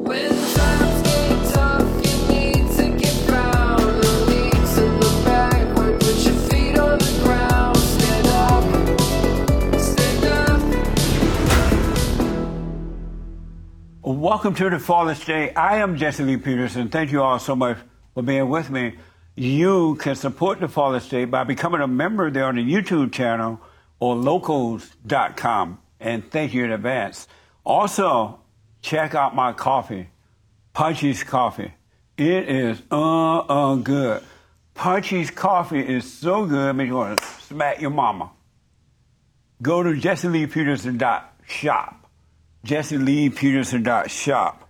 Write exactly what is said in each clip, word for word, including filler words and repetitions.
When times get tough, you need to get down. No need to look backward, put your feet on the ground. Stand up, stand up. Welcome to the Father's Day. I am Jesse Lee Peterson. Thank you all so much for being with me. You can support the Father's Day by becoming a member there on the YouTube channel or locals dot com. And thank you in advance. Also, check out my coffee, Punchy's Coffee. It is uh, uh, good. Punchy's Coffee is so good, makes you want to smack your mama. Go to jesse lee peterson dot shop. jesse lee peterson dot shop.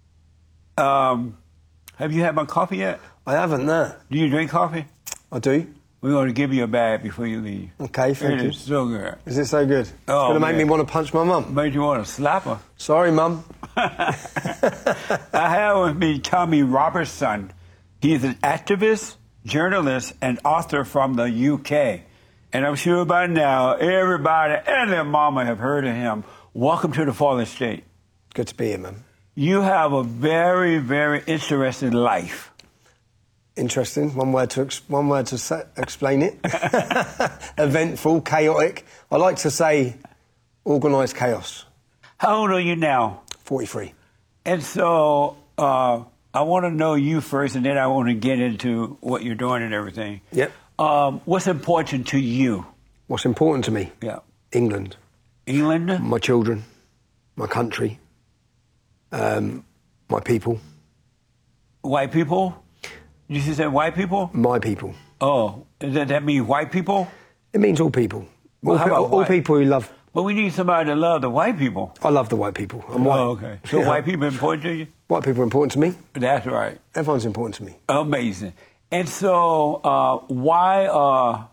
Um, have you had my coffee yet? I haven't, no. Do you drink coffee? I do. We're going to give you a bag before you leave. Okay, thank It you. is so good. Is it so good? Oh, it's going to make man. me want to punch my mum. Made you want to slap her. Sorry, mum. I have with me Tommy Robertson. He's an activist, journalist, and author from the U K. And I'm sure by now, everybody and their mama have heard of him. Welcome to the Father's Day. Good to be here, man. You have a very, very interesting life. Interesting. One word to ex- one word to sa- explain it. Eventful, chaotic. I like to say organised chaos. How old are you now? forty-three. And so uh, I want to know you first, and then I want to get into what you're doing and everything. Yep. Um, what's important to you? What's important to me? Yeah. England. England? My children. My country. Um, my people. White people? You just said white people? My people. Oh, does that mean white people? It means all people. Well, all, how pe- about all white? people who love... But we need somebody to love the white people. I love the white people. I'm white. Oh, okay. So Yeah. white people important to you? White people are important to me. That's right. Everyone's important to me. Amazing. And so uh, why are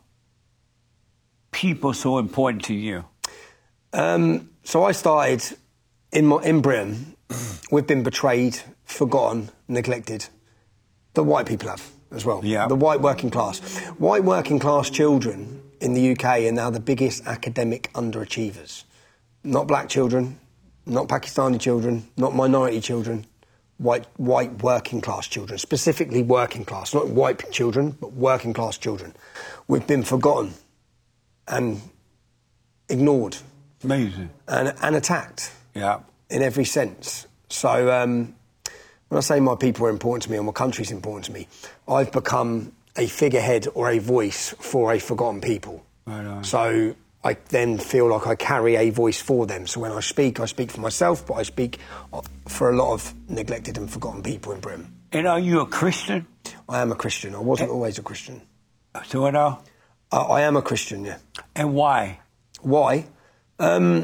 people so important to you? Um, so I started in my, in Britain. We've been betrayed, forgotten, neglected. The white people have as well. Yeah. The white working class. White working class children in the U K are now the biggest academic underachievers. Not black children, not Pakistani children, not minority children. White white working class children, specifically working class, not white children, but working class children. We've been forgotten and ignored Amazing. and, and attacked Yeah. in every sense. So um, when I say my people are important to me or my country's important to me, I've become a figurehead or a voice for a forgotten people. Right on. So I then feel like I carry a voice for them. So when I speak, I speak for myself, but I speak for a lot of neglected and forgotten people in Britain. And are you a Christian? I am a Christian. I wasn't always a Christian. So what now? I, I am a Christian, yeah. And why? Why? Um,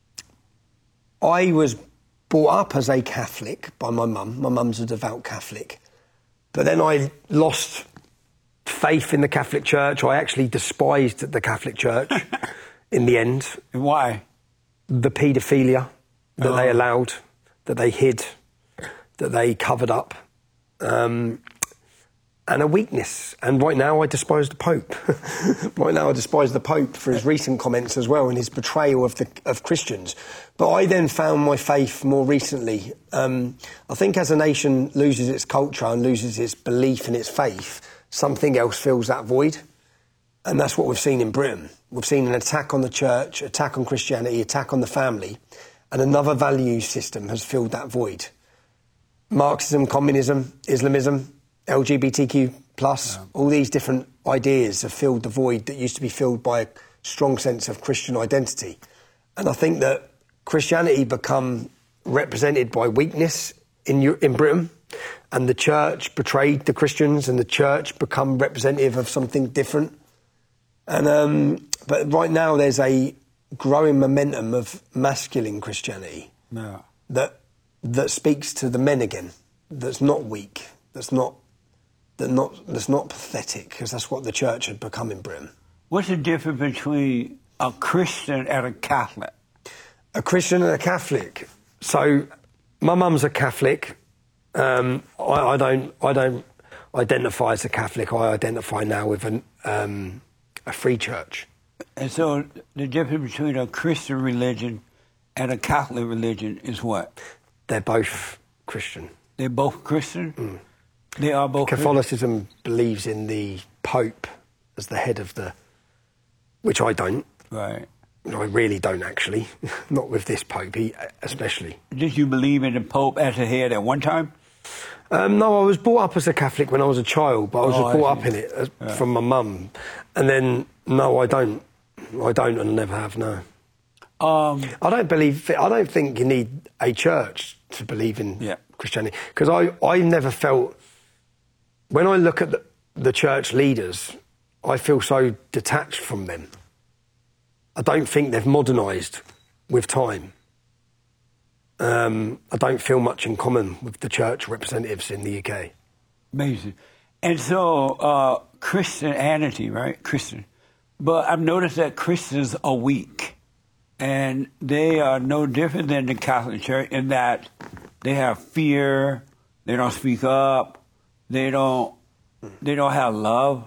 I was brought up as a Catholic by my mum. My mum's a devout Catholic. But then I lost faith in the Catholic Church. I actually despised the Catholic Church in the end. And why? The paedophilia that Oh. they allowed, that they hid, that they covered up. Um, and a weakness. And right now I despise the Pope. Right now I despise the Pope for his recent comments as well and his betrayal of the of Christians. But I then found my faith more recently. Um, I think as a nation loses its culture and loses its belief in its faith, something else fills that void. And that's what we've seen in Britain. We've seen an attack on the church, attack on Christianity, attack on the family, and another value system has filled that void. Marxism, communism, Islamism, L G B T Q plus, yeah. All these different ideas have filled the void that used to be filled by a strong sense of Christian identity. And I think that Christianity become represented by weakness in in Britain, and the church betrayed the Christians, and the church become representative of something different. And um, but right now there's a growing momentum of masculine Christianity Yeah. that that speaks to the men again. That's not weak. That's not that not that's not pathetic, because that's what the church had become in Britain. What's the difference between a Christian and a Catholic? A Christian and a Catholic. So, my mum's a Catholic. Um, I, I don't. I don't identify as a Catholic. I identify now with an, um, a free church. And so, the difference between a Christian religion and a Catholic religion is what? They're both Christian. They're both Christian? Mm. They are both Catholicism Christian? believes in the Pope as the head of the... Which I don't. Right. I really don't, actually. Not with this Pope, he, especially. Did you believe in the Pope as a head at one time? Um, no, I was brought up as a Catholic when I was a child, but I was oh, just brought up in it as, yeah. from my mum. And then, no, I don't. I don't and never have, no. Um, I don't believe... I don't think you need a church to believe in yeah. Christianity. Because I, I never felt... When I look at the, the church leaders, I feel so detached from them. I don't think they've modernised with time. Um, I don't feel much in common with the church representatives in the U K. Amazing. And so, uh, Christianity, right? Christian. But I've noticed that Christians are weak. And they are no different than the Catholic Church in that they have fear, they don't speak up, they don't, they don't have love.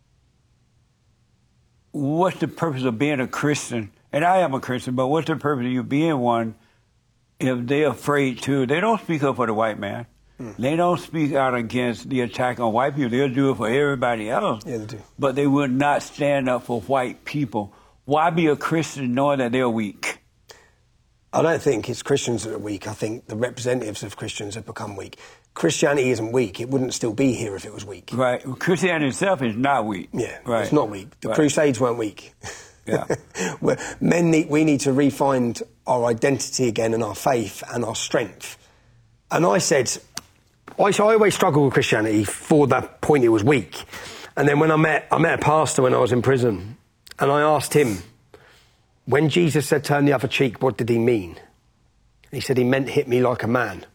What's the purpose of being a Christian? And I am a Christian, but what's the purpose of you being one if they're afraid to? They don't speak up for the white man. Mm. They don't speak out against the attack on white people. They'll do it for everybody else. Yeah, they do. But they would not stand up for white people. Why be a Christian knowing that they're weak? I don't think it's Christians that are weak. I think the representatives of Christians have become weak. Christianity isn't weak. It wouldn't still be here if it was weak. Right. Well, Christianity itself is not weak. Yeah, right. It's not weak. The right. Crusades weren't weak. Yeah. Men need, we need to re-find our identity again and our faith and our strength. And I said, I, I always struggled with Christianity for that point it was weak. And then when I met, I met a pastor when I was in prison, and I asked him, when Jesus said turn the other cheek, what did he mean? He said he meant hit me like a man.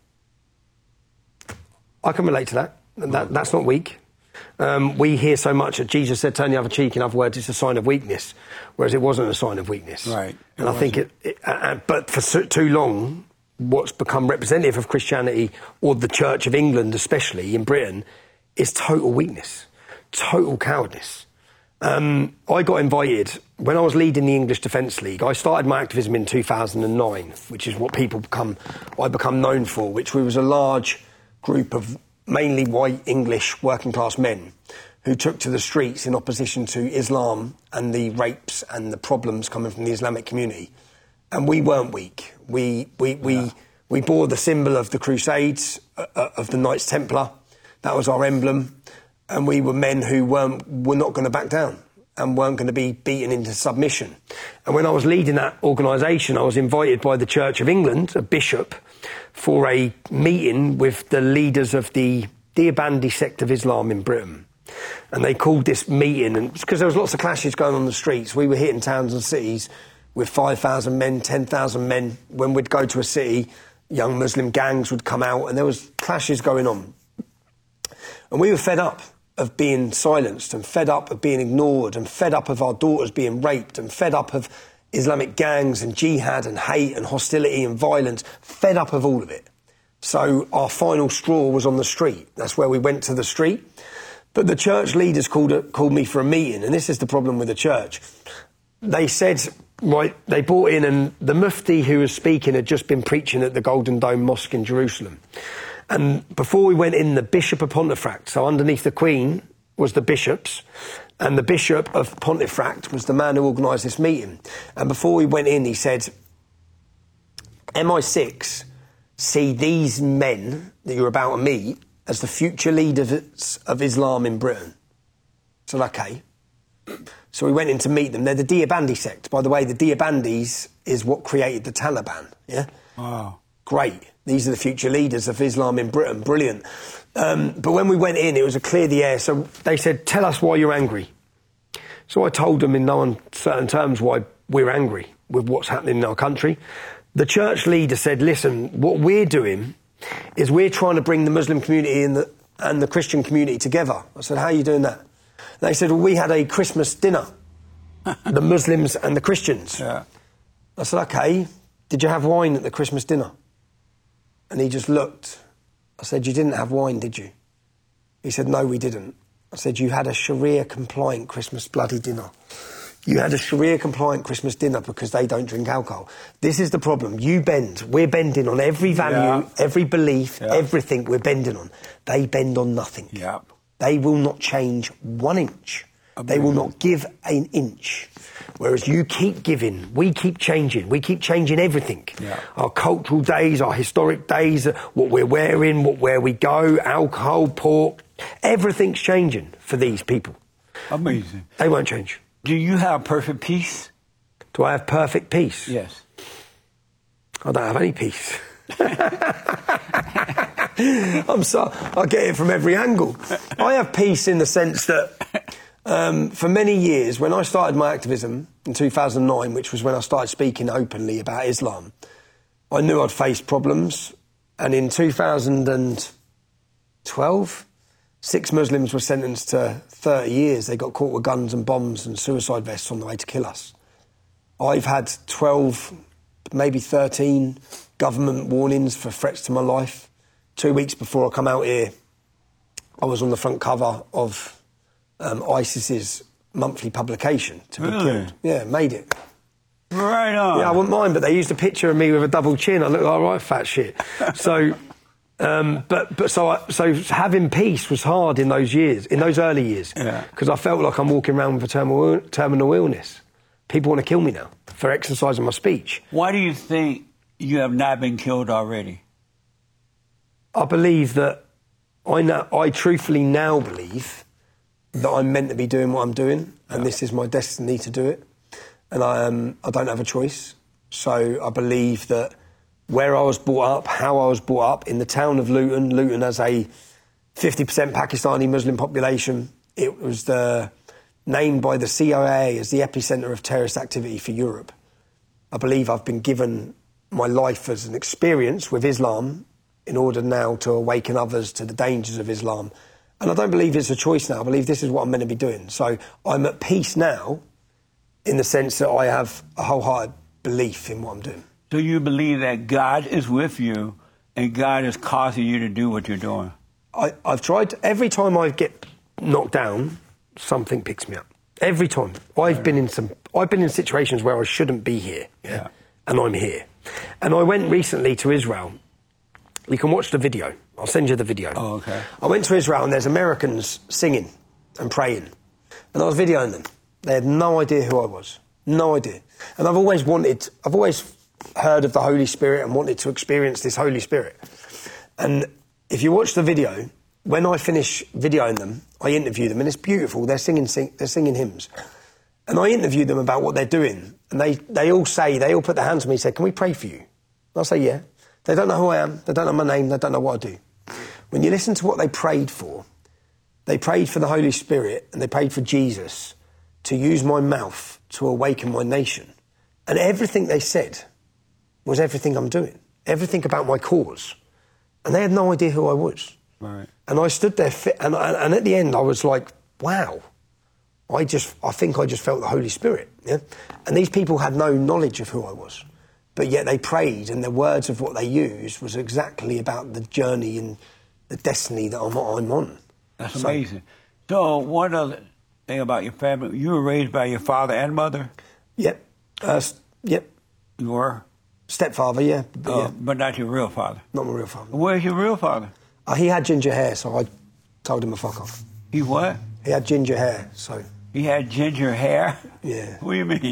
I can relate to that. that that's not weak. Um, we hear so much that Jesus said turn the other cheek, in other words, it's a sign of weakness, whereas it wasn't a sign of weakness. Right. And I think it, it uh, but for so, too long, what's become representative of Christianity, or the Church of England especially, in Britain, is total weakness, total cowardice. Um, I got invited, when I was leading the English Defence League, I started my activism in two thousand nine, which is what people become, I become known for, which was a large group of mainly white English working class men who took to the streets in opposition to Islam and the rapes and the problems coming from the Islamic community. And we weren't weak. We we we, yeah. we bore the symbol of the Crusades, uh, of the Knights Templar. That was our emblem. And we were men who weren't were not going to back down and weren't going to be beaten into submission. And when I was leading that organisation, I was invited by the Church of England, a bishop, for a meeting with the leaders of the Deobandi sect of Islam in Britain. And they called this meeting, and because there was lots of clashes going on the streets. We were hitting towns and cities with five thousand men, ten thousand men. When we'd go to a city, young Muslim gangs would come out, and there was clashes going on. And we were fed up of being silenced, and fed up of being ignored, and fed up of our daughters being raped, and fed up of Islamic gangs and jihad and hate and hostility and violence, fed up of all of it. So our final straw was on the street. That's where we went to the street. But the church leaders called, it, called me for a meeting, and this is the problem with the church. They said, right, they brought in, and the mufti who was speaking had just been preaching at the Golden Dome Mosque in Jerusalem. And before we went in, the Bishop of Pontefract, so underneath the Queen was the bishops, and the Bishop of Pontefract was the man who organised this meeting. And before we went in, he said, M I six see these men that you're about to meet as the future leaders of Islam in Britain. So, okay. So we went in to meet them. They're the Deobandi sect. By the way, the Deobandis is what created the Taliban, yeah? Wow. Great. These are the future leaders of Islam in Britain. Brilliant. Um, but when we went in, it was a clear the air. So they said, tell us why you're angry. So I told them in no uncertain terms why we're angry with what's happening in our country. The church leader said, listen, what we're doing is we're trying to bring the Muslim community and the, and the Christian community together. I said, how are you doing that? They said, well, we had a Christmas dinner, the Muslims and the Christians. Yeah. I said, OK, did you have wine at the Christmas dinner? And he just looked. I said, you didn't have wine, did you? He said, no, we didn't. I said, you had a Sharia-compliant Christmas bloody dinner. You had a Sharia-compliant Christmas dinner because they don't drink alcohol. This is the problem. You bend. We're bending on every value, Yeah. every belief, Yeah. everything we're bending on. They bend on nothing. Yeah. They will not change one inch. They will not give an inch. Whereas you keep giving, we keep changing, we keep changing everything. Yeah. Our cultural days, our historic days, what we're wearing, what where we go, alcohol, pork, everything's changing for these people. Amazing. They won't change. Do you have perfect peace? Do I have perfect peace? Yes. I don't have any peace. I'm so I get it from every angle. I have peace in the sense that um, for many years, when I started my activism in two thousand nine, which was when I started speaking openly about Islam, I knew I'd face problems. And in two thousand twelve, six Muslims were sentenced to thirty years. They got caught with guns and bombs and suicide vests on the way to kill us. I've had twelve, maybe thirteen government warnings for threats to my life. Two weeks before I come out here, I was on the front cover of um, ISIS's monthly publication to be Really? killed. Yeah, made it. Right on. Yeah, I wouldn't mind, but they used a picture of me with a double chin. I look like a right fat shit. So, um, but but so I, so having peace was hard in those years, in those early years, Yeah. because I felt like I'm walking around with a terminal terminal illness. People want to kill me now for exercising my speech. Why do you think you have not been killed already? I believe that I know. I truthfully now believe that I'm meant to be doing what I'm doing, and this is my destiny to do it. And I um, I don't have a choice. So I believe that where I was brought up, how I was brought up, in the town of Luton, Luton has a fifty percent Pakistani Muslim population. It was the, named by the C I A as the epicenter of terrorist activity for Europe. I believe I've been given my life as an experience with Islam in order now to awaken others to the dangers of Islam. And I don't believe it's a choice now. I believe this is what I'm meant to be doing. So I'm at peace now in the sense that I have a wholehearted belief in what I'm doing. Do you believe that God is with you and God is causing you to do what you're doing? I, I've tried, every time I get knocked down, something picks me up. Every time. I've been in some, I've been in situations where I shouldn't be here. Yeah? Yeah. And I'm here. And I went recently to Israel. You can watch the video. I'll send you the video. Oh, okay. I went to Israel and there's Americans singing and praying. And I was videoing them. They had no idea who I was. No idea. And I've always wanted, I've always heard of the Holy Spirit and wanted to experience this Holy Spirit. And if you watch the video, when I finish videoing them, I interview them and it's beautiful. They're singing, sing, they're singing hymns. And I interview them about what they're doing. And they, they all say, they all put their hands on me and say, can we pray for you? And I'll say, yeah. They don't know who I am. They don't know my name. They don't know what I do. When you listen to what they prayed for, they prayed for the Holy Spirit and they prayed for Jesus to use my mouth to awaken my nation. And everything they said was everything I'm doing. Everything about my cause. And they had no idea who I was. Right. And I stood there, fit, and, and at the end I was like, wow. I just, I think I just felt the Holy Spirit. Yeah? And these people had no knowledge of who I was. But yet they prayed, and the words of what they used was exactly about the journey and the destiny that I'm, I'm on. That's So- amazing. So one other thing about your family, you were raised by your father and mother? Yep. Uh, s- yep. You were? Stepfather, yeah. But, Uh, yeah. But not your real father. Not my real father. Where's your real father? Uh, he had ginger hair, so I told him to fuck off. He what? He had ginger hair, so... He had ginger hair? Yeah. What do you mean?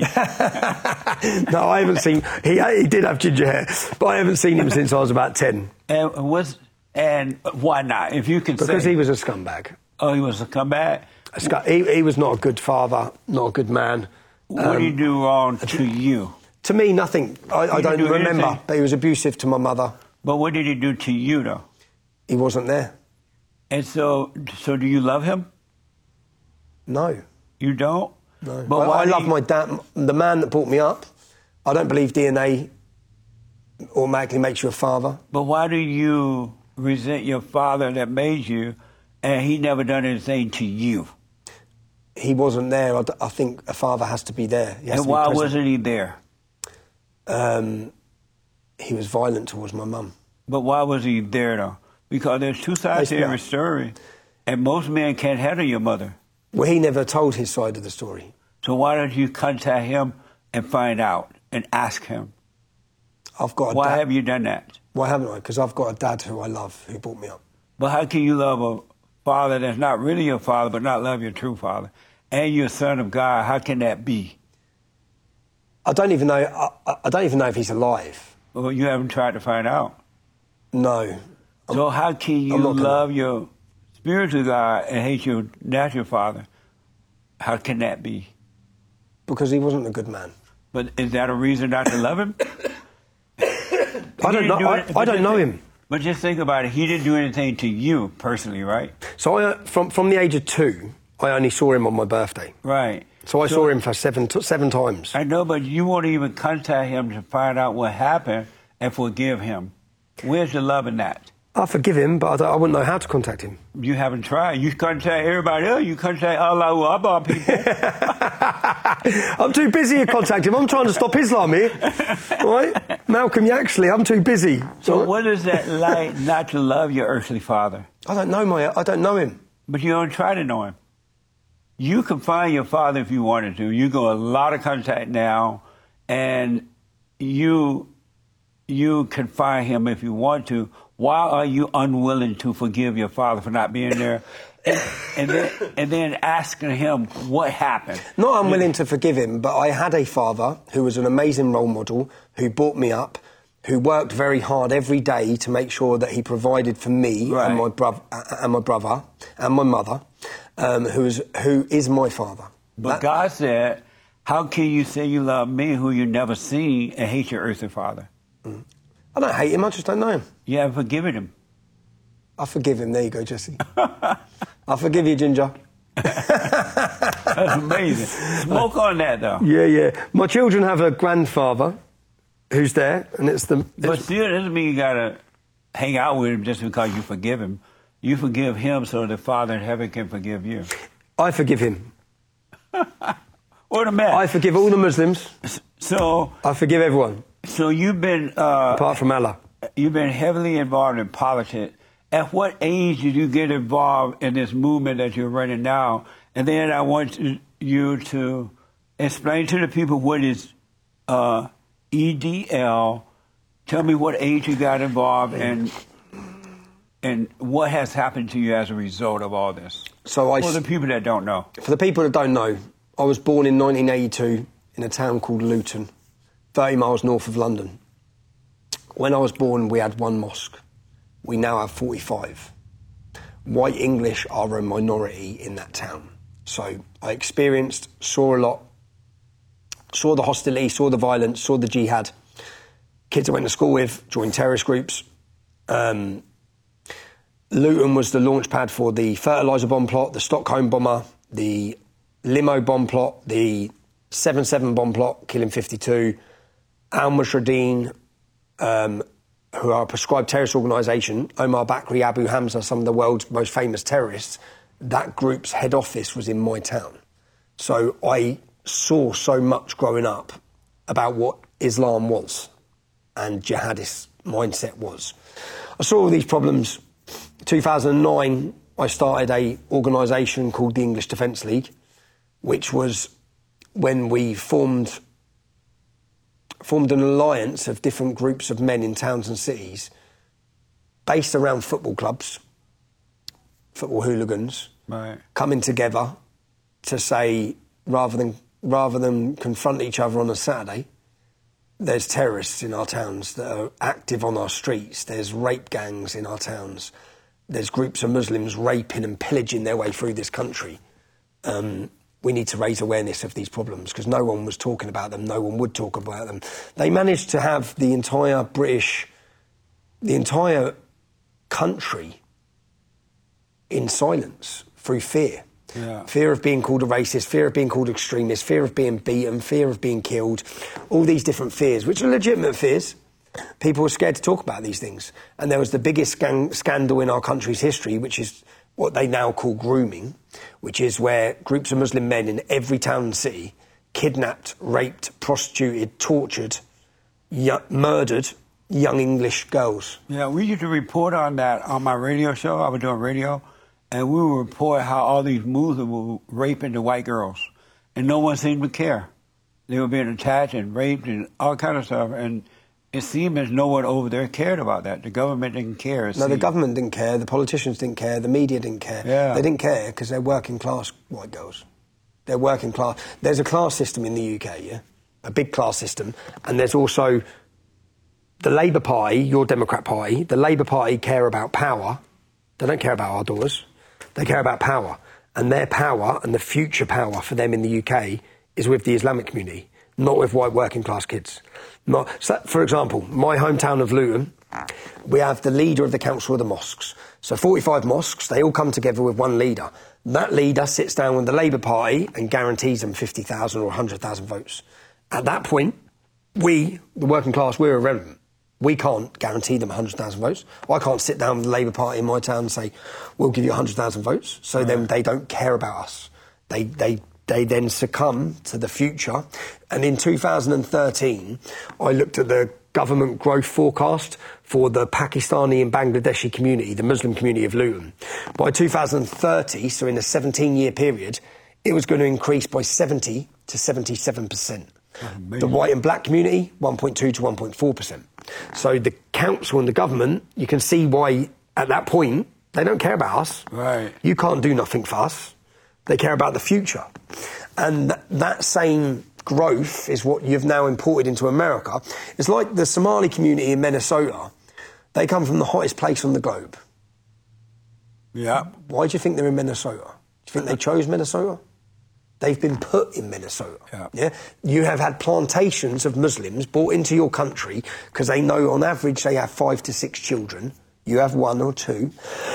No, I haven't seen... He, he did have ginger hair, but I haven't seen him since I was about ten. and was and why not? If you can Because say. he was a scumbag. Oh, he was a comeback? A scu- he, he was not a good father, not a good man. What Um, did he do wrong to you? To me, nothing. I, I He don't didn't do remember. anything? But he was abusive to my mother. But what did he do to you, though? He wasn't there. And so, so do you love him? No. You don't? No. But I, why I do love you- my dad, the man that brought me up. I don't believe D N A automatically makes you a father. But why do you resent your father that made you, and he never done anything to you? He wasn't there. I, d- I think a father has to be there. He has And to be why present. wasn't he there? Um, he was violent towards my mum. But why was he there, though? Because there's two sides to Yeah. every story, and most men can't handle your mother. Well, he never told his side of the story. So why don't you contact him and find out and ask him? I've got a Why dad. have you done that? Why haven't I? Because I've got a dad who I love, who brought me up. But how can you love a father that's not really your father, but not love your true father? And you're a son of God. How can that be? I don't even know. I, I don't even know if he's alive. Well, you haven't tried to find out. No. So how can you I'm not gonna- love your spiritual God and hate your natural father? How can that be? Because he wasn't a good man. But is that a reason not to love him? I don't know. I, I don't know him. But just think about it. He didn't do anything to you personally, right? So I, uh, from from the age of two, I only saw him on my birthday. Right. So I saw him for seven t- seven times. I know, but you won't even contact him to find out what happened and forgive him. Where's the love in that? I forgive him, but I, don't, I wouldn't know how to contact him. You haven't tried. You contact everybody else. You contact Allahu Akbar people. I'm too busy to contact him. I'm trying to stop Islam here. Right? Malcolm Yaxley, I'm too busy. So Right? what is that like not to love your earthly father? I don't know my. I don't know him. But you don't try to know him. You can find your father if you wanted to. You go a lot of contact now, and you you can find him if you want to. Why are you unwilling to forgive your father for not being there, and, and then and then asking him what happened? Not unwilling to forgive him, but I had a father who was an amazing role model, who brought me up, who worked very hard every day to make sure that he provided for me Right. and my brother and my brother and my mother, um, who is who is my father. But That- God said, "How can you say you love me, who you never seen, and hate your earthly father?" I don't hate him. I just don't know him. You haven't forgiven him. I forgive him. There you go, Jesse. I forgive you, Ginger. That's amazing. Smoke on that, though. Yeah, yeah. My children have a grandfather who's there, and it's the. But It's, still, doesn't mean you gotta hang out with him just because you forgive him. You forgive him so the Father in heaven can forgive you. I forgive him. What a mess. I forgive all the Muslims. So, I forgive everyone, so you've been uh, apart from Allah. you've been heavily involved in politics. At what age did you get involved in this movement that you're running now? And then I want you to explain to the people what is uh, E D L. Tell me what age you got involved and and what has happened to you as a result of all this. So I. For the people that don't know. For the people that don't know, I was born in nineteen eighty-two in a town called Luton, thirty miles north of London. When I was born, we had one mosque. We now have forty-five. White English are a minority in that town. So I experienced, saw a lot, saw the hostility, saw the violence, saw the jihad. Kids I went to school with, joined terrorist groups. Um, Luton was the launch pad for the fertiliser bomb plot, the Stockholm bomber, the limo bomb plot, the seven seven bomb plot, killing fifty-two, Al-Mujahideen, um, who are a prescribed terrorist organisation, Omar Bakri, Abu Hamza, some of the world's most famous terrorists. That group's head office was in my town. So I saw so much growing up about what Islam was and jihadist mindset was. I saw all these problems. two thousand nine, I started a organisation called the English Defence League, which was when we formed formed an alliance of different groups of men in towns and cities based around football clubs, football hooligans, Right. coming together to say, rather than rather than confront each other on a Saturday, there's terrorists in our towns that are active on our streets, there's rape gangs in our towns, there's groups of Muslims raping and pillaging their way through this country. Um, we need to raise awareness of these problems because no one was talking about them, no one would talk about them. They managed to have the entire British, the entire country in silence through fear. Yeah. Fear of being called a racist, fear of being called extremist, fear of being beaten, fear of being killed, all these different fears, which are legitimate fears. People were scared to talk about these things. And there was the biggest scan- scandal in our country's history, which is what they now call grooming, which is where groups of Muslim men in every town and city kidnapped, raped, prostituted, tortured, y- murdered young English girls. Yeah, we used to report on that on my radio show. I was doing radio, and we would report how all these Muslims were raping the white girls. and no one seemed to care. They were being attacked and raped and all kind of stuff, and it seemed as no one over there cared about that. The government didn't care. No, the government didn't care, the politicians didn't care, the media didn't care. Yeah. They didn't care because they're working class white girls. They're working class. There's a class system in the U K, yeah? A big class system. And there's also the Labour Party, your Democrat Party. The Labour Party care about power. They don't care about our daughters. They care about power. And their power and the future power for them in the U K is with the Islamic community, not with white working class kids. Not, so, for example, my hometown of Luton, we have the leader of the Council of the Mosques. So forty-five mosques, they all come together with one leader. That leader sits down with the Labour Party and guarantees them fifty thousand or one hundred thousand votes. At that point, we, the working class, we're irrelevant. We can't guarantee them one hundred thousand votes. I can't sit down with the Labour Party in my town and say, we'll give you one hundred thousand votes. So right. Then they don't care about us. They, they, they then succumb to the future. And in two thousand thirteen, I looked at the government growth forecast for the Pakistani and Bangladeshi community, the Muslim community of Luton. By two thousand thirty, so in a seventeen-year period, it was going to increase by seventy to seventy-seven percent. Amazing. The white and black community, one point two to one point four percent. So the council and the government, you can see why at that point they don't care about us. Right. You can't do nothing for us. They care about the future. And th- that same growth is what you've now imported into America. It's like the Somali community in Minnesota. They come from the hottest place on the globe. Yeah. Why do you think they're in Minnesota? Do you think they chose Minnesota? They've been put in Minnesota. Yeah. Yeah? You have had plantations of Muslims brought into your country because they know on average they have five to six children. You have one or two.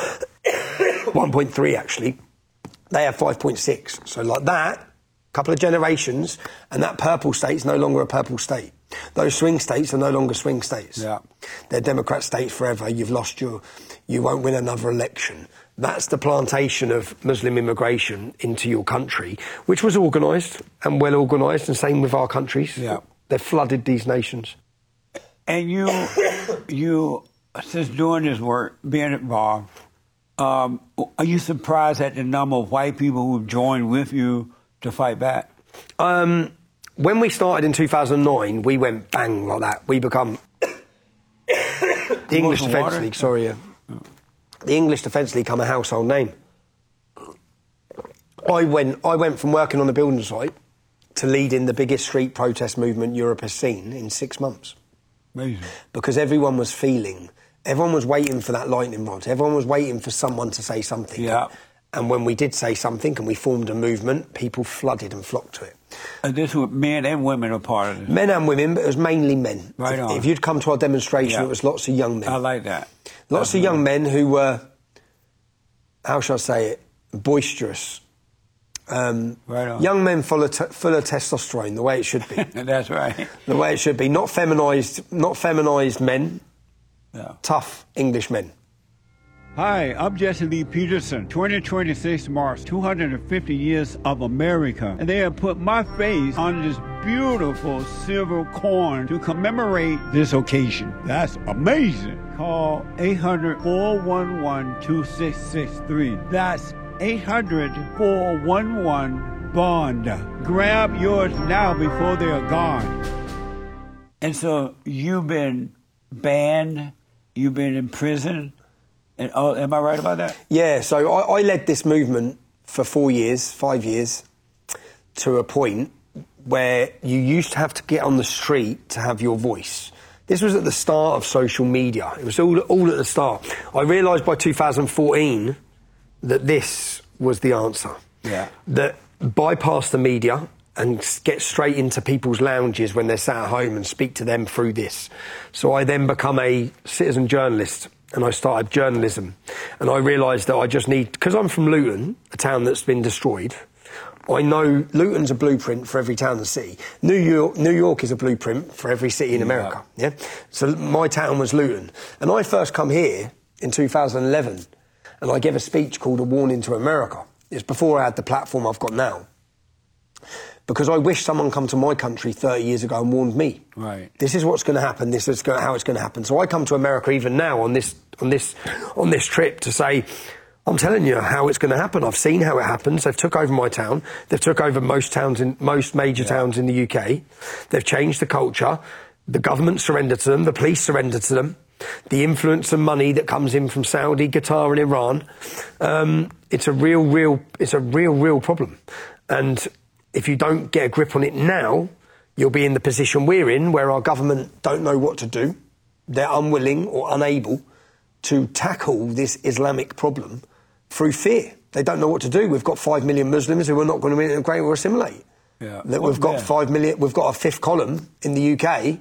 one point three actually. They have five point six. So like that, a couple of generations, and that purple state's no longer a purple state. Those swing states are no longer swing states. Yeah. They're Democrat states forever. You've lost your... You won't win another election. That's the plantation of Muslim immigration into your country, which was organised and well organised, and same with our countries. Yeah. They've flooded these nations. And you, you, since doing this work, being involved, um, are you surprised at the number of white people who've joined with you to fight back? Um, when we started in two thousand nine, we went bang like that. We become the English Defence water? League. Sorry, yeah. The English Defence League become a household name. I went, I went from working on the building site to leading the biggest street protest movement Europe has seen in six months. Amazing. Because everyone was feeling, everyone was waiting for that lightning rod. Everyone was waiting for someone to say something. Yeah. And when we did say something and we formed a movement, people flooded and flocked to it. And this was men and women are part of this. Men and women, but it was mainly men. Right if, on. if you'd come to our demonstration, Yeah. it was lots of young men. I like that. Lots That's of young good. men who were, how shall I say it, boisterous. Um, Right on. Young men full of, t- full of testosterone, the way it should be. That's right. The way it should be. Not feminised, not feminised men, Yeah. tough English men. Hi, I'm Jesse Lee Peterson. twenty twenty-six marks two hundred fifty years of America, and they have put my face on this beautiful silver coin to commemorate this occasion. That's amazing. Call eight hundred, four one one, two six six three. That's eight hundred, four one one, BOND. Grab yours now before they are gone. And so you've been banned, you've been in prison. And, oh, am I right about that? Yeah, so I, I led this movement for four years, five years, to a point where you used to have to get on the street to have your voice. This was at the start of social media. It was all, all at the start. I realised by two thousand fourteen that this was the answer. Yeah. That bypass the media and get straight into people's lounges when they're sat at home and speak to them through this. So I then become a citizen journalist. And I started journalism. And I realised that I just need... Because I'm from Luton, a town that's been destroyed, I know Luton's a blueprint for every town and city. New York, New York is a blueprint for every city in America. Yeah. yeah. So my town was Luton. And I first come here in two thousand eleven, and I gave a speech called A Warning to America. It's before I had the platform I've got now. Because I wish someone come to my country thirty years ago and warned me. Right. This is what's going to happen. This is how it's going to happen. So I come to America even now on this on this on this trip to say, I'm telling you how it's going to happen. I've seen how it happens. They've took over my town. They've took over most towns in most major yeah. towns in the U K. They've changed the culture. The government surrendered to them. The police surrendered to them. The influence and money that comes in from Saudi, Qatar, and Iran. Um, it's a real, real. It's a real, real problem. And if you don't get a grip on it now, you'll be in the position we're in, where our government don't know what to do. They're unwilling or unable to tackle this Islamic problem through fear. They don't know what to do. We've got five million Muslims who are not going to integrate or assimilate. Yeah. That Well, we've got yeah. five million. We've got a fifth column in the U K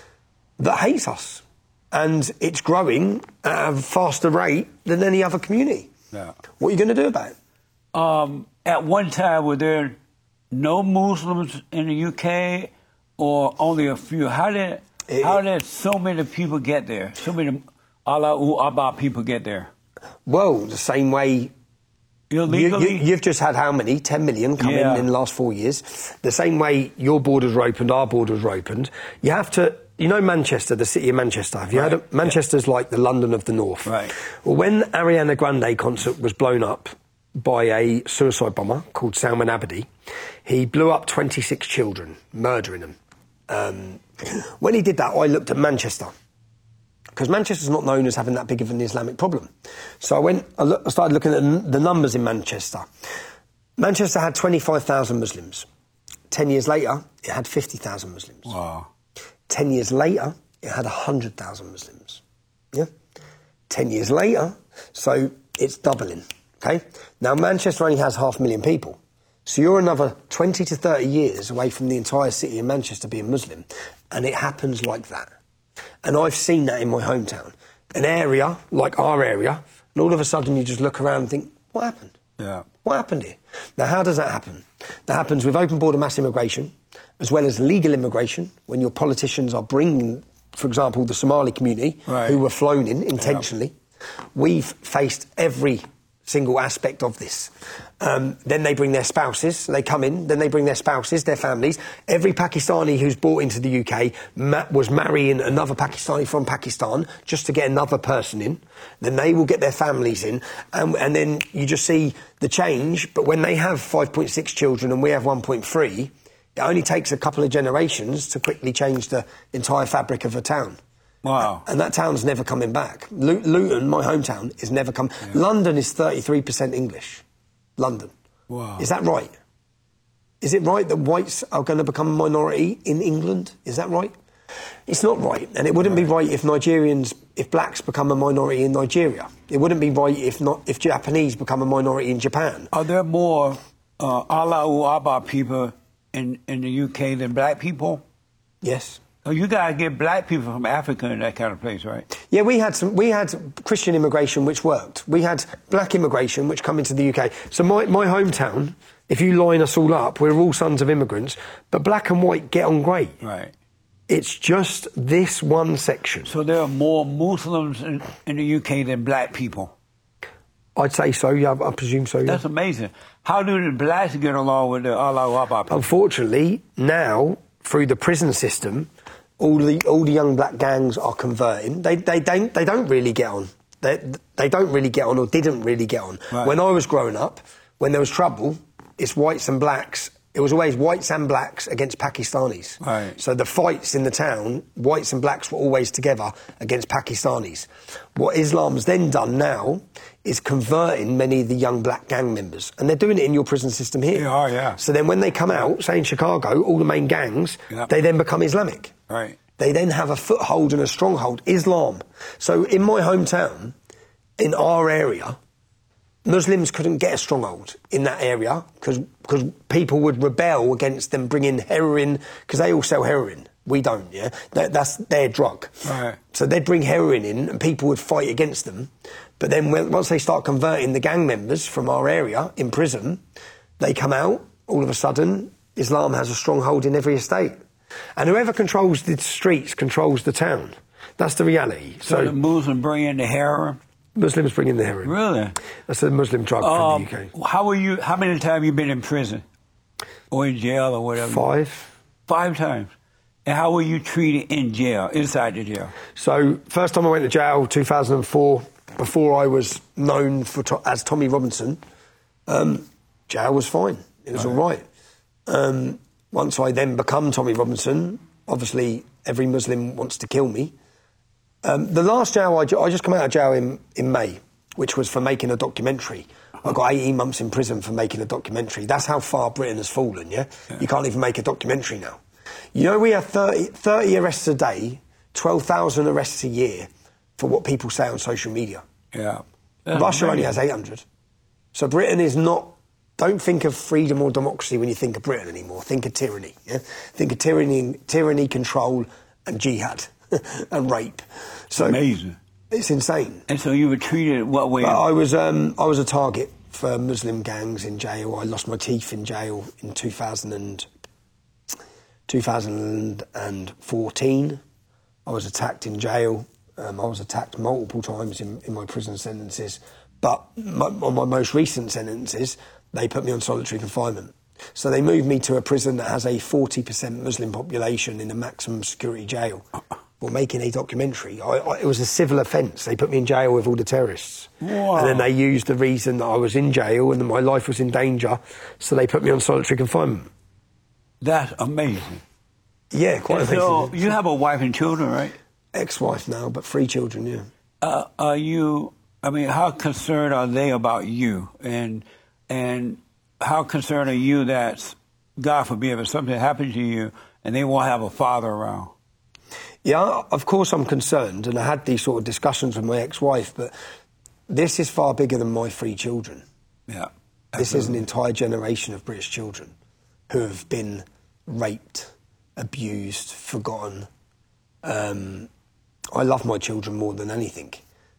that hates us, and it's growing at a faster rate than any other community. Yeah. What are you going to do about it? Um, at one time, were there no Muslims in the U K, or only a few? How did It- how did so many people get there? So many Allah Abba people get there Well, the same way. You, illegally. you, you've just had how many? ten million come Yeah. in in the last four years. The same way your borders were opened, our borders were opened. You have to, you know Manchester, the city of Manchester. Have you Right. heard of Manchester's like the London of the North. Right. Well, when Ariana Grande concert was blown up by a suicide bomber called Salman Abedi, he blew up twenty-six children, murdering them. Um, when he did that, I looked at Manchester, because Manchester's not known as having that big of an Islamic problem. So I went, I, look, I started looking at n- the numbers in Manchester. Manchester had twenty-five thousand Muslims. Ten years later, it had fifty thousand Muslims. Wow. Ten years later, it had one hundred thousand Muslims. Yeah? Ten years later, so it's doubling, okay? Now, Manchester only has half a million people. So you're another twenty to thirty years away from the entire city of Manchester being Muslim, and it happens like that. And I've seen that in my hometown. An area, like our area, and all of a sudden you just look around and think, what happened? Yeah. What happened here? Now, how does that happen? That happens with open border mass immigration, as well as legal immigration, when your politicians are bringing, for example, the Somali community, Right. who were flown in intentionally. We've faced every single aspect of this. Um, then they bring their spouses, they come in, then they bring their spouses, their families. Every Pakistani who's brought into the U K ma- was marrying another Pakistani from Pakistan just to get another person in. Then they will get their families in, and, and then you just see the change. But when they have five point six children and we have one point three, it only takes a couple of generations to quickly change the entire fabric of a town. Wow. And that town's never coming back. Lu- Luton, my hometown, is never come. Yeah. London is thirty-three percent English. London. Wow. Is that right? Is it right that whites are going to become a minority in England? Is that right? It's not right. And it wouldn't be right if Nigerians, if blacks become a minority in Nigeria. It wouldn't be right if not if Japanese become a minority in Japan. Are there more uh, Allah Abba people in, in the U K than black people? Yes. Oh, you guys get black people from Africa and that kind of place, right? Yeah, we had some. We had Christian immigration, which worked. We had black immigration, which come into the U K. So my, my hometown, if you line us all up, we're all sons of immigrants, but black and white get on great. Right. It's just this one section. So there are more Muslims in, in the U K than black people. I'd say so. Yeah, I presume so. Yeah. That's amazing. How do the blacks get along with the Allah Abba people? Unfortunately, now through the prison system, all the all the young black gangs are converting. They they don't they don't really get on. They they don't really get on, or didn't really get on. Right. When I was growing up, when there was trouble, it's whites and blacks. It was always whites and blacks against Pakistanis. Right. So the fights in the town, whites and blacks were always together against Pakistanis. What Islam's then done now is converting many of the young black gang members. And they're doing it in your prison system here. They are, yeah. So then when they come out, say in Chicago, all the main gangs, Yep. they then become Islamic. Right. They then have a foothold and a stronghold, Islam. So in my hometown, in our area, Muslims couldn't get a stronghold in that area because because people would rebel against them bringing heroin, because they all sell heroin. We don't, yeah? That, that's their drug. Right. So they'd bring heroin in and people would fight against them. But then when, once they start converting the gang members from our area in prison, they come out, all of a sudden, Islam has a stronghold in every estate. And whoever controls the streets controls the town. That's the reality. So, So, the Muslims bring in the heroin? Muslims bring in the heroin. Really? That's a Muslim drug Um, from the U K. how were you? How many times have you been in prison or in jail or whatever? Five. Five times. And how were you treated in jail, inside the jail? So, first time I went to jail, two thousand four, before I was known for to- as Tommy Robinson, um, jail was fine. It was all right. Um, once I then become Tommy Robinson, obviously every Muslim wants to kill me. Um, the last jail, I, ju- I just come out of jail in, in May, which was for making a documentary. I got eighteen months in prison for making a documentary. That's how far Britain has fallen, yeah? yeah. You can't even make a documentary now. You know, we have thirty, thirty arrests a day, twelve thousand arrests a year for what people say on social media. Yeah. That's Russia amazing. Only has eight hundred. So Britain is not... Don't think of freedom or democracy when you think of Britain anymore. Think of tyranny, yeah? Think of tyranny, tyranny, control and jihad and rape. So amazing. It's insane. And so you were treated what way? But I was um, I was a target for Muslim gangs in jail. I lost my teeth in jail in two thousand and, two thousand fourteen. I was attacked in jail. Um, I was attacked multiple times in, in my prison sentences. But my, on my most recent sentences, they put me on solitary confinement. So they moved me to a prison that has a forty percent Muslim population in a maximum security jail. For making a documentary. I, I, it was a civil offence. They put me in jail with all the terrorists. Wow. And then they used the reason that I was in jail and that my life was in danger, so they put me on solitary confinement. That's amazing. Yeah, quite and amazing. So you have a wife and children, right? Ex-wife now, but three children, yeah. Uh, are you, I mean, how concerned are they about you? And and how concerned are you that, God forbid, if something happened to you and they won't have a father around? Yeah, of course I'm concerned, and I had these sort of discussions with my ex-wife, but this is far bigger than my three children. Yeah. Absolutely. This is an entire generation of British children who have been raped, abused, forgotten. Um, I love my children more than anything.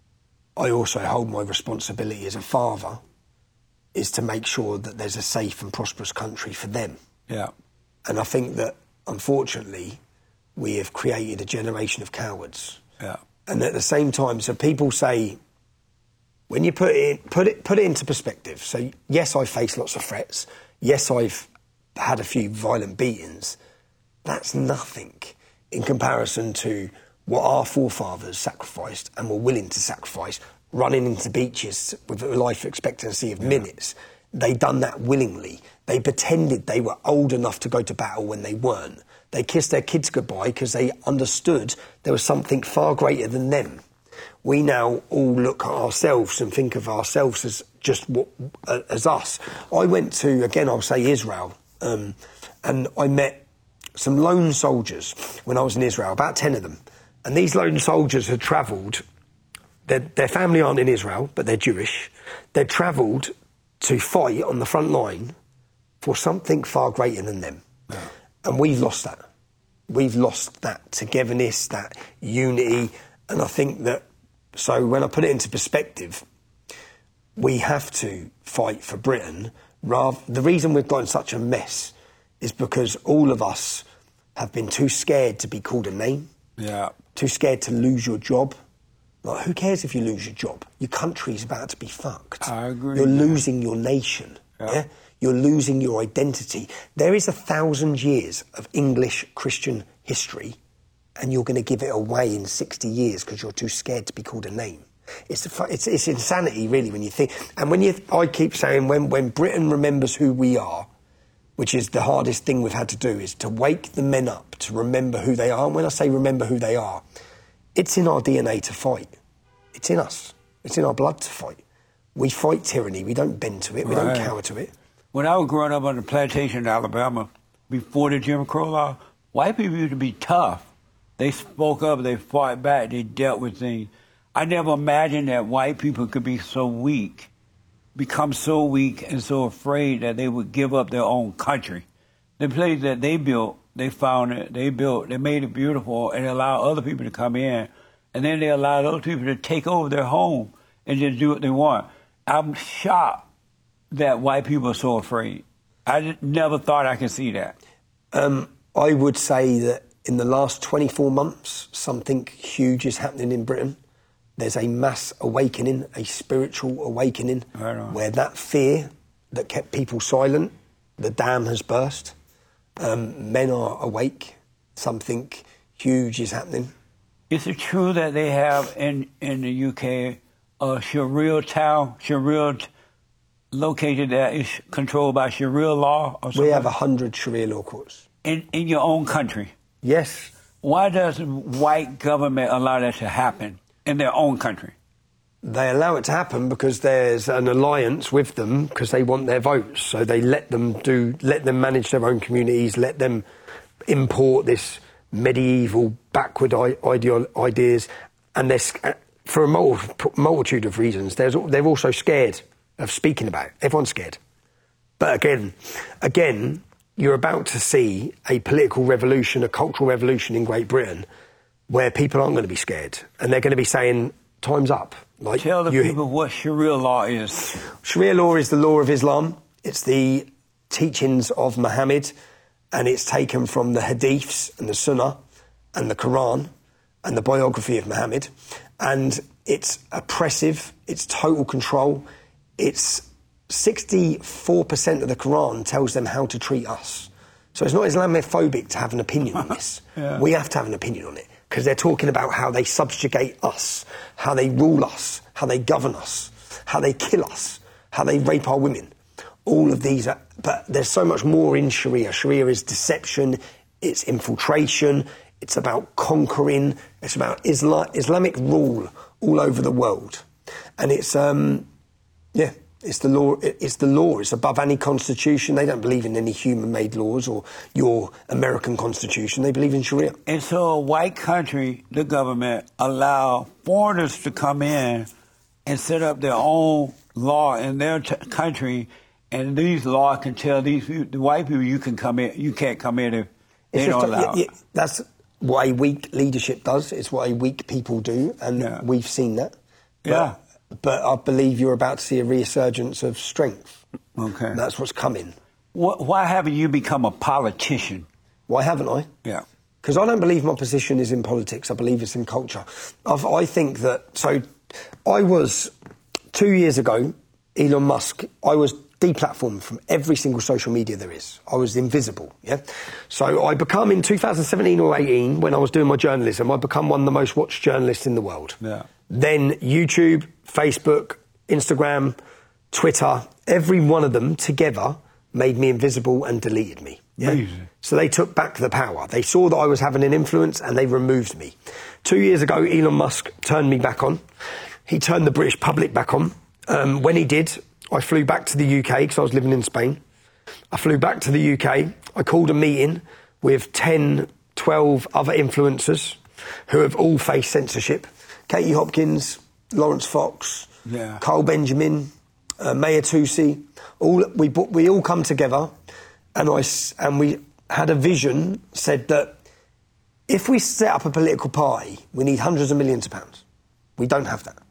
I also hold my responsibility as a father is to make sure that there's a safe and prosperous country for them. Yeah. And I think that, unfortunately, we have created a generation of cowards. Yeah. And at the same time, so people say, when you put it, put it, put it into perspective. So yes, I've faced lots of threats. Yes, I've had a few violent beatings. That's nothing in comparison to what our forefathers sacrificed and were willing to sacrifice, running into beaches with a life expectancy of minutes. They done that willingly. They pretended they were old enough to go to battle when they weren't. They kissed their kids goodbye because they understood there was something far greater than them. We now all look at ourselves and think of ourselves as just what, uh, as us. I went to, again, I'll say Israel, um, and I met some lone soldiers when I was in Israel, about ten of them. And these lone soldiers had travelled, their, their family aren't in Israel, but they're Jewish. They'd travelled to fight on the front line for something far greater than them. Yeah. And we've lost that. We've lost that togetherness, that unity. And I think that, so when I put it into perspective, we have to fight for Britain. Rather, the reason we've got in such a mess is because all of us have been too scared to be called a name. Yeah. Too scared to lose your job. Like, who cares if you lose your job? Your country's about to be fucked. I agree. You're losing your nation. Yeah. Yeah? You're losing your identity. There is a thousand years of English Christian history, and you're going to give it away in sixty years because you're too scared to be called a name. It's, a, it's, it's insanity, really, when you think. And when you, I keep saying, when, when Britain remembers who we are, which is the hardest thing we've had to do, is to wake the men up to remember who they are. And when I say remember who they are, it's in our D N A to fight. It's in us. It's in our blood to fight. We fight tyranny. We don't bend to it. We Right. don't cower to it. When I was growing up on the plantation in Alabama, before the Jim Crow law, white people used to be tough. They spoke up, they fought back, they dealt with things. I never imagined that white people could be so weak, become so weak and so afraid that they would give up their own country. The place that they built, they found it, they built, they made it beautiful and allowed other people to come in. And then they allowed other people to take over their home and just do what they want. I'm shocked that white people are so afraid. I just never thought I could see that. Um, I would say that in the last twenty-four months, something huge is happening in Britain. There's a mass awakening, a spiritual awakening, Right on. where that fear that kept people silent, the dam has burst. Um, men are awake. Something huge is happening. Is it true that they have in, in the U K a Sharia town, Sharia t- located that is controlled by Sharia law or something? We have a hundred Sharia law courts. In, in your own country? Yes. Why does white government allow that to happen in their own country? They allow it to happen because there's an alliance with them because they want their votes. So they let them do, let them manage their own communities, let them import this medieval, backward ideo- ideas, and they're for a multitude of reasons. There's, they're also scared of speaking about it. Everyone's scared. But again, again, you're about to see a political revolution, a cultural revolution in Great Britain, where people aren't going to be scared, and they're going to be saying, "Time's up." Like, tell the you, people what Sharia law is. Sharia law is the law of Islam. It's the teachings of Muhammad, and it's taken from the Hadiths and the Sunnah and the Quran and the biography of Muhammad. And it's oppressive. It's total control. It's sixty-four percent of the Quran tells them how to treat us. So it's not Islamophobic to have an opinion on this. Yeah. We have to have an opinion on it because they're talking about how they subjugate us, how they rule us, how they govern us, how they kill us, how they rape our women. All of these are, but there's so much more in Sharia. Sharia is deception, it's infiltration, it's about conquering, it's about Isla- Islamic rule all over the world. And it's, um, yeah, it's the law, it's the law, it's above any constitution. They don't believe in any human-made laws or your American constitution. They believe in Sharia. And so a white country, the government, allow foreigners to come in and set up their own law in their t- country, and these laws can tell these people, the white people, you can come in, you can't come in if they it's don't just, allow. Yeah, yeah, that's what a weak leadership does. It's what a weak people do, and yeah. we've seen that. But, yeah. But I believe you're about to see a resurgence of strength. Okay. That's what's coming. What, why haven't you become a politician? Why haven't I? Yeah. Because I don't believe my position is in politics. I believe it's in culture. I've, I think that... So I was... Two years ago, Elon Musk, I was deplatformed from every single social media there is. I was invisible, yeah? So I become, in two thousand seventeen or eighteen, when I was doing my journalism, I become one of the most watched journalists in the world. Yeah. Then YouTube, Facebook, Instagram, Twitter, every one of them together made me invisible and deleted me. Yeah? Amazing. So they took back the power. They saw that I was having an influence and they removed me. Two years ago, Elon Musk turned me back on. He turned the British public back on. Um, when he did, I flew back to the U K because I was living in Spain. I flew back to the U K. I called a meeting with ten, twelve other influencers who have all faced censorship. Katie Hopkins, Lawrence Fox, yeah. Carl Benjamin, uh, Maya Tusi. All, we, we all come together and, I, and we had a vision, said that if we set up a political party, we need hundreds of millions of pounds. We don't have that.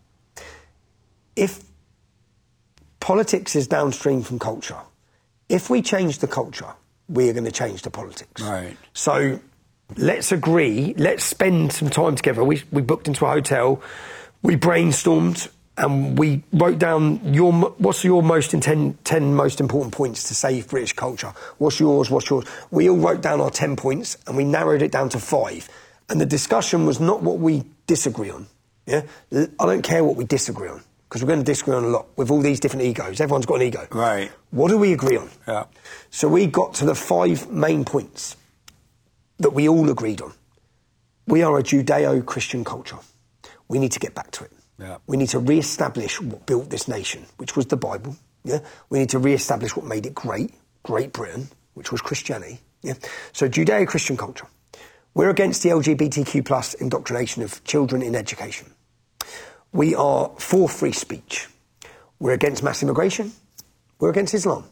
If politics is downstream from culture, if we change the culture, we are going to change the politics. Right. So let's agree, let's spend some time together. We, we booked into a hotel, we brainstormed, and we wrote down your what's your most inten- ten most important points to save British culture. What's yours, what's yours? We all wrote down our ten points, and we narrowed it down to five. And the discussion was not what we disagree on. Yeah, I don't care what we disagree on, because we're going to disagree on a lot with all these different egos. Everyone's got an ego. Right. What do we agree on? Yeah. So we got to the five main points that we all agreed on. We are a Judeo-Christian culture. We need to get back to it. Yeah. We need to re-establish what built this nation, which was the Bible. Yeah. We need to re-establish what made it great, Great Britain, which was Christianity. Yeah. So Judeo-Christian culture. We're against the L G B T Q plus indoctrination of children in education. We are for free speech. We're against mass immigration. We're against Islam.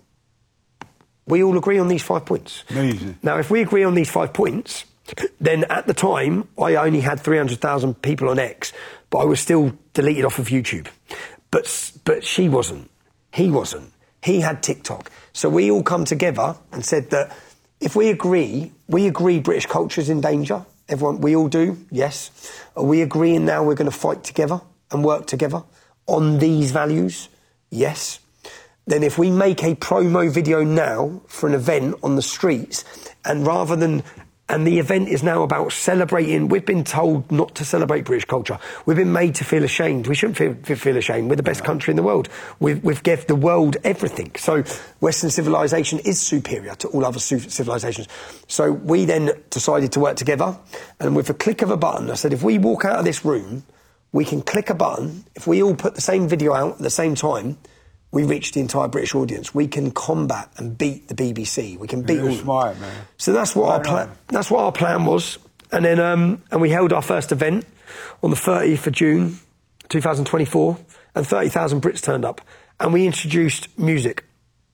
We all agree on these five points. Amazing. Now, if we agree on these five points, then at the time, I only had three hundred thousand people on X, but I was still deleted off of YouTube. But, but she wasn't. He wasn't. He had TikTok. So we all come together and said that if we agree, we agree British culture is in danger. Everyone, we all do, yes. Are we agreeing now we're going to fight together and work together on these values? Yes. Then if we make a promo video now for an event on the streets, and rather than And the event is now about celebrating. We've been told not to celebrate British culture. We've been made to feel ashamed. We shouldn't feel, feel ashamed. We're the best country in the world. We've, we've given the world everything. So Western civilization is superior to all other civilizations. So we then decided to work together. And with a click of a button, I said, if we walk out of this room, we can click a button. If we all put the same video out at the same time, we reach the entire British audience. We can combat and beat the B B C. We can beat You're all. smart, man. So that's what Right our plan. on. That's what our plan was. And then, um, and we held our first event on the thirtieth of June, two thousand twenty-four, and thirty thousand Brits turned up. And we introduced music.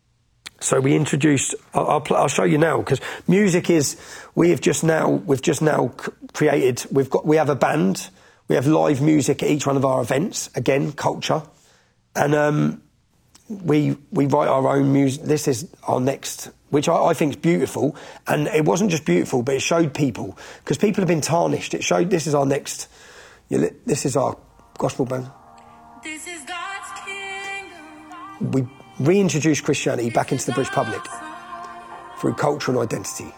So we introduced. I'll, I'll, pl- I'll show you now because music is. We have just now. We've just now c- created. We've got. We have a band. We have live music at each one of our events. Again, culture, and. Um, We we write our own music. This is our next, which I, I think is beautiful. And it wasn't just beautiful, but it showed people, because people have been tarnished. It showed this is our next, you know, this is our gospel band. This is God's kingdom. We reintroduced Christianity back into the British public through culture and identity.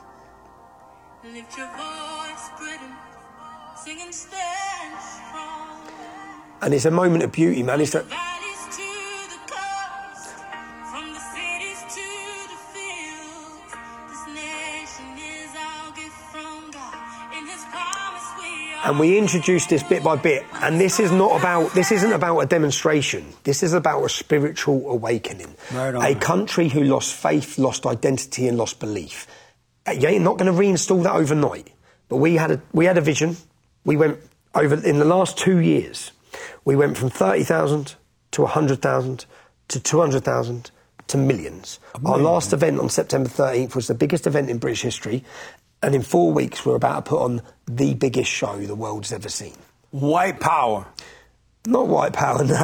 Lift your voice, Britain, sing and stand strong. And it's a moment of beauty, man. It's that. Valleys to the coast, from the cities to the fields. This nation is our gift from God. In His promise we are. And we introduced this bit by bit. And this is not about, this isn't about a demonstration. This is about a spiritual awakening. Right on. A country who lost faith, lost identity and lost belief. Uh, You're not going to reinstall that overnight. But we had a, we had a vision. We went over, in the last two years, we went from thirty thousand to one hundred thousand to two hundred thousand to millions. Our last event on September thirteenth was the biggest event in British history. And in four weeks, we're about to put on the biggest show the world's ever seen. White power. Not white power, no.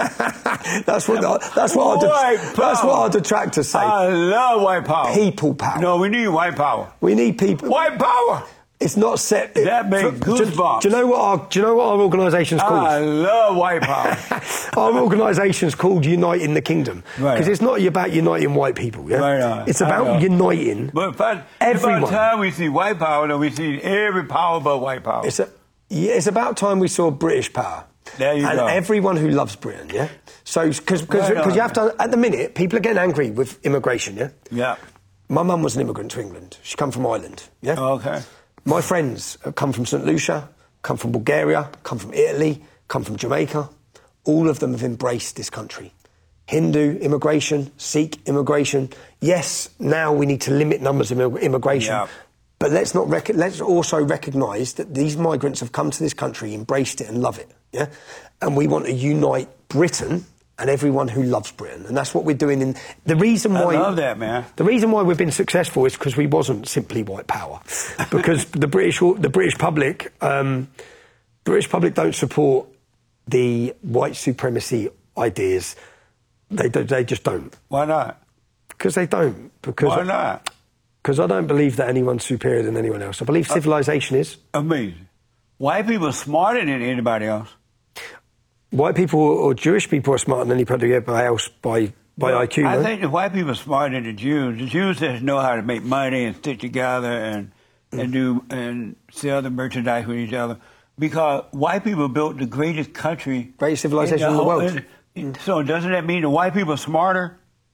that's what that's what our de- White that's power. what our detractors say. I love white power. People power. No, we need white power. We need people. White power. It's not set. it- That makes do, goosebumps. do you know what our do you know what our organisation's called? I love white power. Our organisation's called Uniting the Kingdom, Right. because it's not about uniting white people. Yeah, Right on. it's I about know. uniting. But by, Everyone. by the time we see white power, then we see every power but white power. It's a, yeah, it's about time we saw British power. There you and go. everyone who loves Britain, yeah. So because Right on. you have to, at the minute, people are getting angry with immigration, yeah. Yeah. My mum was an immigrant to England. She come from Ireland, yeah. Okay. My friends have come from Saint Lucia, come from Bulgaria, come from Italy, come from Jamaica. All of them have embraced this country. Hindu immigration, Sikh immigration. Yes, now we need to limit numbers of immig- immigration. Yeah. But let's not rec- let's also recognise that these migrants have come to this country, embraced it and love it. Yeah, and we want to unite Britain and everyone who loves Britain, and that's what we're doing. In the reason I why love that, man. the reason why we've been successful is because we wasn't simply white power, because the British the British public um, British public don't support the white supremacy ideas. They do, they just don't, Why not? because they don't. Because Why not? Because I don't believe that anyone's superior than anyone else. I believe civilization is. Amazing. White people are smarter than anybody else. White people or Jewish people are smarter than anybody else by, by I Q, I no? think the white people are smarter than the Jews. The Jews just know how to make money and stick together and and do and sell the merchandise with each other. Because white people built the greatest country, Greatest civilization in the whole- world. in- so doesn't that mean the white people are smarter?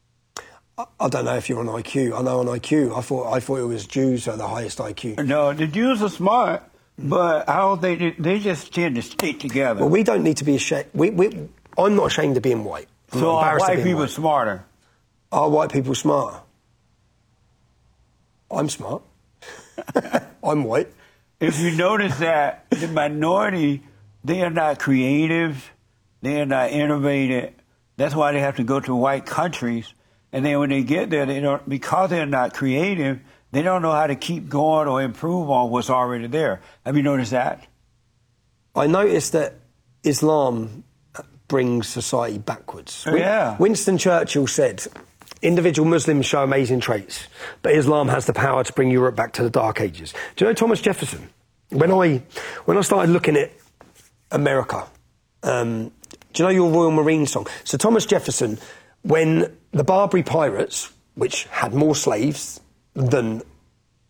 I don't know if you're on I Q. I know on I Q. I thought I thought it was Jews are the highest I Q. No, the Jews are smart, but I don't think they, they just tend to stick together. Well, we don't need to be ashamed. We, we, I'm not ashamed of being white. I'm so not are embarrassed of white being people white. smarter? Are white people smarter? I'm smart. I'm white. If you notice that the minority, they are not creative, they are not innovative. That's why they have to go to white countries. And then when they get there, they don't, because they're not creative, they don't know how to keep going or improve on what's already there. Have you noticed that? I noticed that Islam brings society backwards. Win- Yeah. Winston Churchill said, individual Muslims show amazing traits, but Islam has the power to bring Europe back to the Dark Ages. Do you know Thomas Jefferson? When I, when I started looking at America, um, do you know your Royal Marine song? So Thomas Jefferson, when the Barbary pirates, which had more slaves than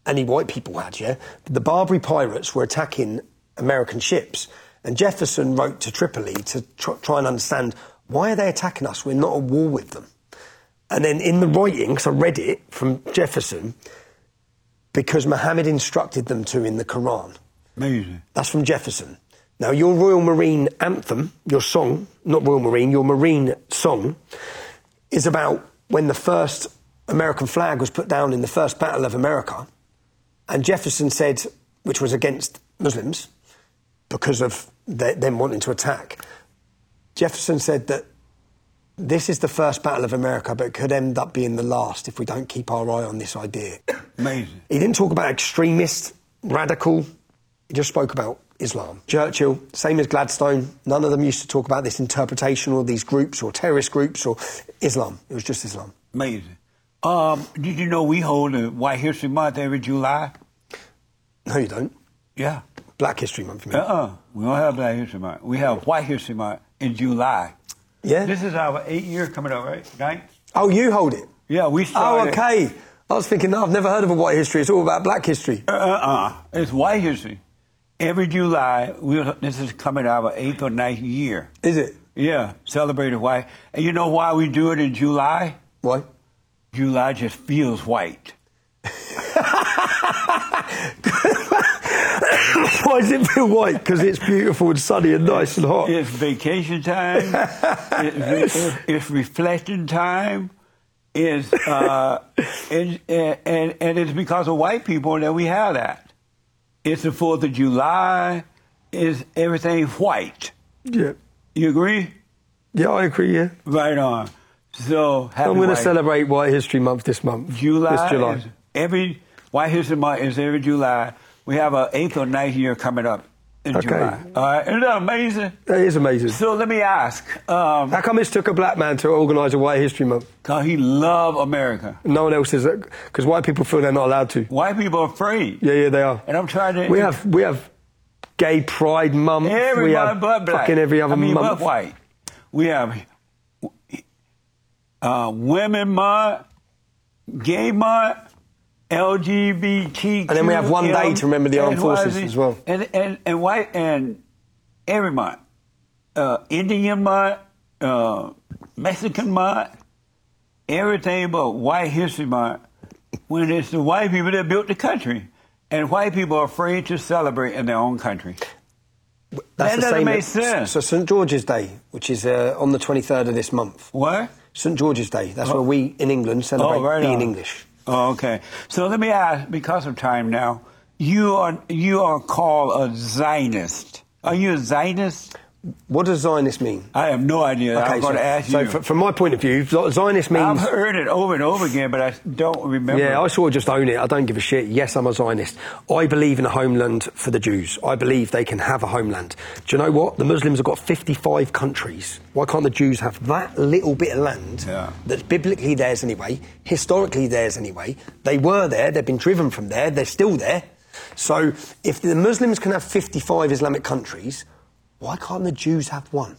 any white people had, yeah? The Barbary pirates were attacking American ships. And Jefferson wrote to Tripoli to tr- try and understand, why are they attacking us? We're not at war with them. And then in the writing, because I read it from Jefferson, because Muhammad instructed them to in the Quran. Amazing. That's from Jefferson. Now, your Royal Marine anthem, your song, not Royal Marine, your Marine song, is about when the first American flag was put down in the first Battle of America. And Jefferson said, which was against Muslims, because of the, them wanting to attack, Jefferson said that this is the first Battle of America, but it could end up being the last if we don't keep our eye on this idea. Amazing. He didn't talk about extremist, radical. He just spoke about Islam. Churchill, same as Gladstone, none of them used to talk about this interpretation or these groups or terrorist groups or Islam. It was just Islam. Amazing. Um, did you know we hold a White History Month every July? No, you don't. Yeah. Black History Month, you mean? Uh-uh. We don't have Black History Month. We have White History Month in July. Yeah? This is our eight year coming up, right? Ninth? Oh, you hold it? Yeah, we Oh, started. okay. I was thinking, no, I've never heard of a white history. It's all about black history. Uh-uh. It's White History. Every July, we'll, this is coming our eighth or ninth year. Is it? Yeah, celebrated white. And you know why we do it in July? Why? July just feels white. Why does it feel white? Because it's beautiful and sunny and nice and hot. It's vacation time. it's, it's, it's reflection time. It's, uh, and, and, and it's because of white people that we have that. It's the fourth of July. It's everything white. Yeah. You agree? Yeah, I agree, yeah. Right on. So happy I'm going to white- celebrate White History Month this month. July. This July. Is every White History Month is every July. We have our eighth or ninth year coming up in Okay. July. All right, isn't that amazing? That is amazing. So let me ask, um, How come it took a black man to organise a White History Month? cause he love America. No one else is, because white people feel they're not allowed to. White people are afraid. Yeah, yeah, they are. And I'm trying to. We have we have Gay Pride Month. everybody we have but black. fucking every other I mean, month. but white. We have uh, Women Month, Gay Month, L G B T Q. And then we have one day to remember the armed and forces Y Z, as well. And and and white and every month, uh, Indian month, uh, Mexican month, everything but White History Month. When it's the white people that built the country, and white people are afraid to celebrate in their own country. That's That the doesn't same make as- sense. So Saint George's Day, which is uh, on the twenty-third of this month. What? Saint George's Day. That's where we in England celebrate Oh, right being on. English. Oh, okay. So let me ask, because of time now, you are you are called a Zionist. Are you a Zionist? What does Zionist mean? I have no idea. I'm going so, to ask so you. fr- from my point of view, Zionist means... I've heard it over and over again, but I don't remember. Yeah, I sort of just own it. I don't give a shit. Yes, I'm a Zionist. I believe in a homeland for the Jews. I believe they can have a homeland. Do you know what? The Muslims have got fifty-five countries. Why can't the Jews have that little bit of land Yeah. that's biblically theirs anyway, historically theirs anyway? They were there. They've been driven from there. They're still there. So if the Muslims can have fifty-five Islamic countries, why can't the Jews have one?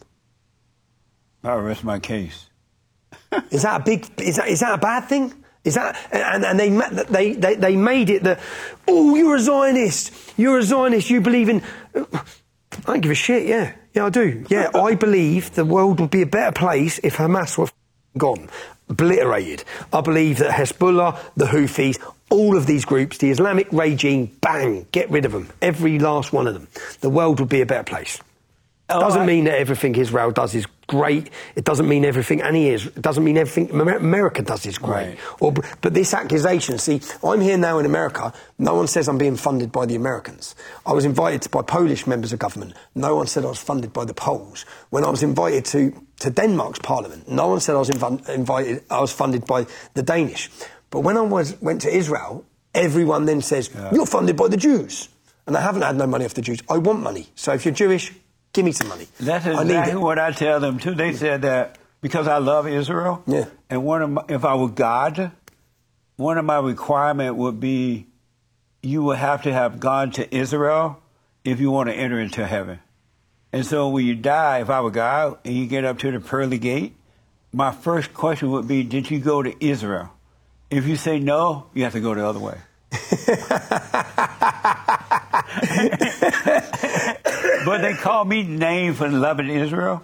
I'll rest my case. Is that a big? Is that is that a bad thing? Is that and, and they, ma- they they they made it that oh you're a Zionist, you're a Zionist, you believe in. I don't give a shit. Yeah, yeah I do. Yeah, I believe the world would be a better place if Hamas were gone, obliterated. I believe that Hezbollah, the Houthis, all of these groups, the Islamic regime, bang, get rid of them, every last one of them. The world would be a better place. Oh, doesn't I- mean that everything Israel does is great. It doesn't mean everything any is. It doesn't mean everything Amer- America does is great. Right. Or, but this accusation, see, I'm here now in America. No one says I'm being funded by the Americans. I was invited by Polish members of government. No one said I was funded by the Poles. When I was invited to, to Denmark's parliament, no one said I was inv- invited. I was funded by the Danish. But when I was went to Israel, everyone then says Yeah. you're funded by the Jews, and I haven't had no money off the Jews. I want money. So if you're Jewish, give me some money. That's I need exactly it. what I tell them too. They said that because I love Israel, Yeah. and one of my, if I were God, one of my requirement would be you would have to have gone to Israel if you want to enter into heaven. And so when you die, if I were God, and you get up to the pearly gate, my first question would be, did you go to Israel? If you say no, you have to go the other way. But they call me names for loving Israel.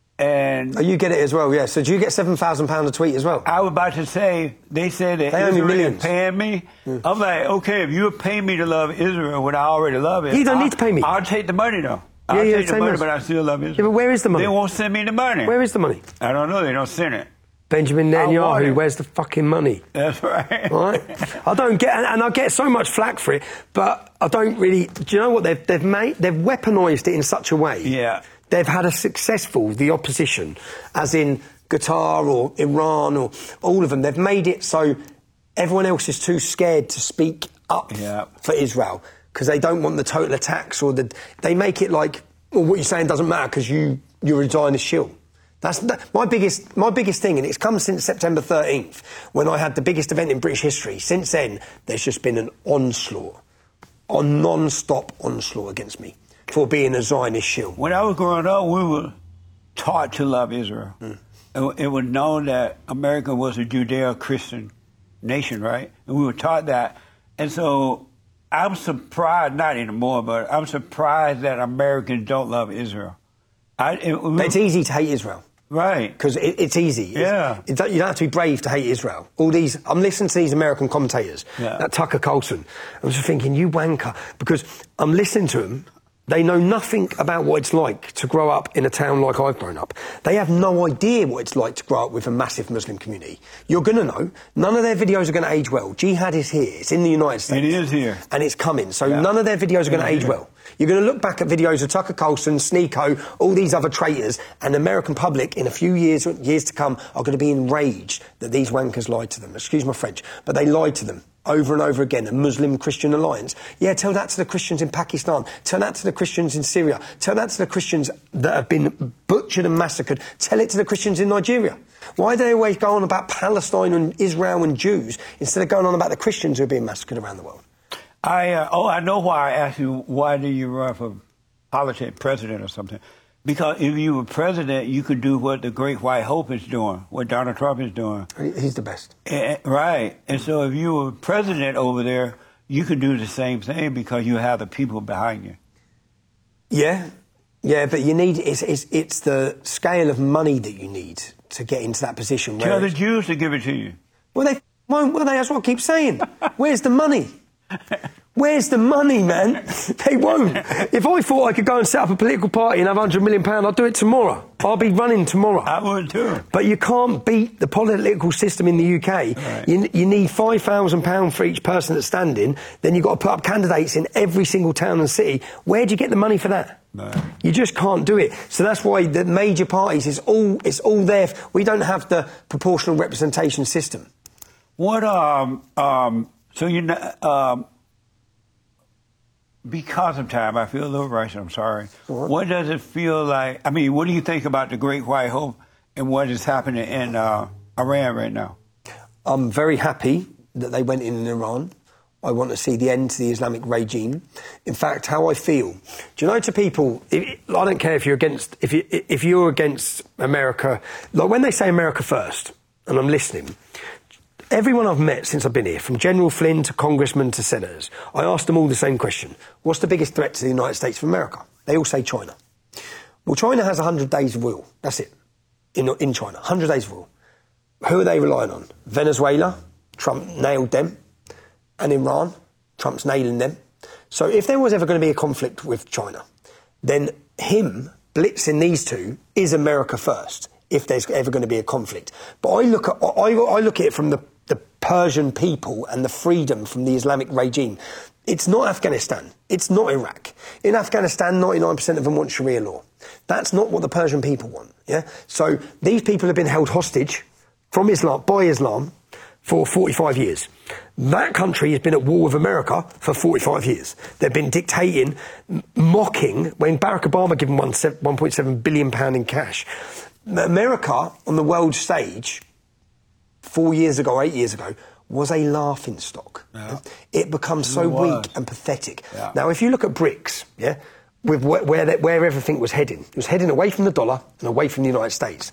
And oh, you get it as well, yeah. So do you get seven thousand pounds a tweet as well? I was about to say, they said that They owe me Israel millions. is paying me. Mm. I'm like, okay, if you pay me to love Israel when I already love it. You don't I'll, need to pay me. I'll take the money, though. Yeah, I'll yeah, take the same money, as- but I still love Israel. Yeah, but where is the money? They won't send me the money. Where is the money? I don't know. They don't send it. Benjamin I want Netanyahu, it. where's the fucking money? That's right. Right? I don't get, and, and I get so much flack for it, but I don't really. Do you know what they've they've made? They've weaponised it in such a way. Yeah. They've had a successful, the opposition, as in Qatar or Iran or all of them. They've made it so everyone else is too scared to speak up Yeah. for Israel because they don't want the total attacks or the. They make it like, well, what you're saying doesn't matter because you you're a Zionist shill. That's that, my biggest my biggest thing, and it's come since September thirteenth when I had the biggest event in British history. Since then, there's just been an onslaught, a non-stop onslaught against me for being a Zionist shill. When I was growing up, we were taught to love Israel. Mm. It, it was known that America was a Judeo-Christian nation, right? And we were taught that. And so I'm surprised, not anymore, but I'm surprised that Americans don't love Israel. I, it, But it's easy to hate Israel. Right. Because it, it's easy. It's- Yeah. it don't- you don't have to be brave to hate Israel. All these, I'm listening to these American commentators, Yeah. that Tucker Carlson. I was just thinking, you wanker. Because I'm listening to them. They know nothing about what it's like to grow up in a town like I've grown up. They have no idea what it's like to grow up with a massive Muslim community. You're going to know. None of their videos are going to age well. Jihad is here. It's in the United States. It is here. And it's coming. So Yeah. none of their videos are going to It is age here. well. You're going to look back at videos of Tucker Carlson, Sneeko, all these other traitors, and the American public in a few years years to come are going to be enraged that these wankers lied to them. Excuse my French, but they lied to them over and over again. A Muslim-Christian alliance. Yeah, tell that to the Christians in Pakistan. Tell that to the Christians in Syria. Tell that to the Christians that have been butchered and massacred. Tell it to the Christians in Nigeria. Why do they always go on about Palestine and Israel and Jews instead of going on about the Christians who are being massacred around the world? I uh, oh, I know why I asked you, why do you run for politics, president or something? Because if you were president, you could do what the Great White Hope is doing, what Donald Trump is doing. He's the best. Eh, right. And so if you were president over there, you could do the same thing because you have the people behind you. Yeah, yeah, but you need, it's, it's, it's the scale of money that you need to get into that position. Where Tell the it's- Jews to give it to you. well, they won't, will they? That's what I keep saying. Where's the money? Where's the money, man? They won't. If I thought I could go and set up a political party and have one hundred million pounds, I'd do it tomorrow. I'll be running tomorrow. I would too. But you can't beat the political system in the U K. Right. You, you need five thousand pounds for each person that's standing. Then you've got to put up candidates in every single town and city. Where do you get the money for that? Right. You just can't do it. So that's why the major parties, it's all, it's all there. We don't have the proportional representation system. What, um, um, so you know, um, because of time, I feel a little rushed, I'm sorry. What? What does it feel like? I mean, what do you think about the Great White Hope and what is happening in uh, Iran right now? I'm very happy that they went in in Iran. I want to see the end to the Islamic regime. In fact, how I feel. Do you know, to people, if, I don't care if you're against, if you if you're against America, like when they say America first, and I'm listening, everyone I've met since I've been here, from General Flynn to congressmen to senators, I asked them all the same question. What's the biggest threat to the United States of America? They all say China. Well, China has one hundred days of rule. That's it. In, in China, one hundred days of rule. Who are they relying on? Venezuela, Trump nailed them. And Iran, Trump's nailing them. So if there was ever going to be a conflict with China, then him blitzing these two is America first, if there's ever going to be a conflict. But I look at, I, I look at it from the, the Persian people and the freedom from the Islamic regime. It's not Afghanistan. It's not Iraq. In Afghanistan, ninety-nine percent of them want Sharia law. That's not what the Persian people want. Yeah. So these people have been held hostage from Islam, by Islam, for forty-five years. That country has been at war with America for forty-five years. They've been dictating, m- mocking, when Barack Obama gave them one point seven billion pounds in cash. America, on the world stage, four years ago, eight years ago, was a laughing stock. Yeah. It becomes so It was. weak and pathetic. Yeah. Now, if you look at BRICS, yeah, with where, where, that, where everything was heading, it was heading away from the dollar and away from the United States.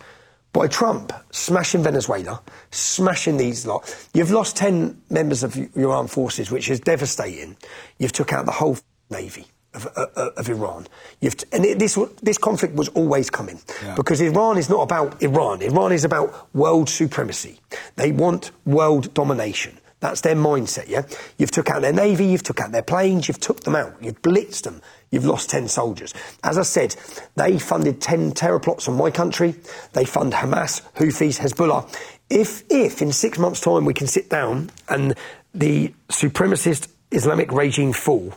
by Trump smashing Venezuela, smashing these lot. You've lost ten members of your armed forces, which is devastating. You've took out the whole navy of, uh, of Iran. You've t- and it, this this conflict was always coming Yeah. because Iran is not about Iran. Iran is about world supremacy. They want world domination. That's their mindset, yeah? You've took out their navy, you've took out their planes, you've took them out, you've blitzed them, you've lost ten soldiers. As I said, they funded ten terror plots on my country, they fund Hamas, Houthis, Hezbollah. If, if in six months' time we can sit down and the supremacist Islamic regime fall,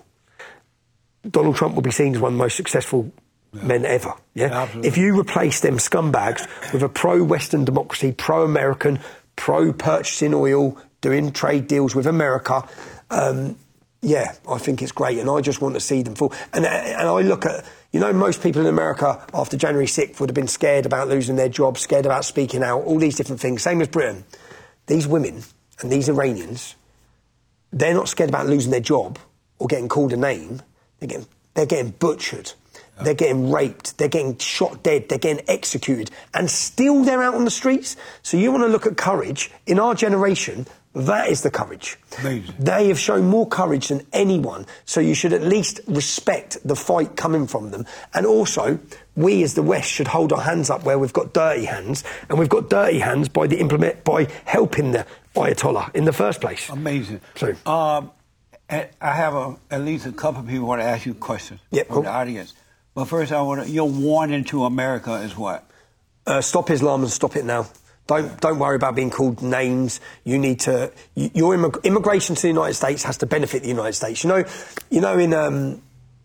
Donald Trump will be seen as one of the most successful yeah. men ever, yeah? Absolutely. If you replace them scumbags with a pro-Western democracy, pro-American, pro-purchasing oil, doing trade deals with America, um, yeah, I think it's great, and I just want to see them fall. And, and I look at, you know, most people in America after January sixth would have been scared about losing their jobs, scared about speaking out, all these different things. Same as Britain. These women and these Iranians, they're not scared about losing their job or getting called a name. They're getting, they're getting butchered. They're getting raped, they're getting shot dead, they're getting executed, and still they're out on the streets. So you want to look at courage. In our generation, that is the courage. Amazing. They have shown more courage than anyone, so you should at least respect the fight coming from them. And also, we as the West should hold our hands up where we've got dirty hands, and we've got dirty hands by the implement by helping the Ayatollah in the first place. Amazing. So, um, I have a, at least a couple of people want to ask you questions Yep, from cool. the audience. But first, I want to, your warning to America is what? Uh, stop Islam and stop it now. Don't don't worry about being called names. You need to. You, your immig- immigration to the United States has to benefit the United States. You know, you know in um,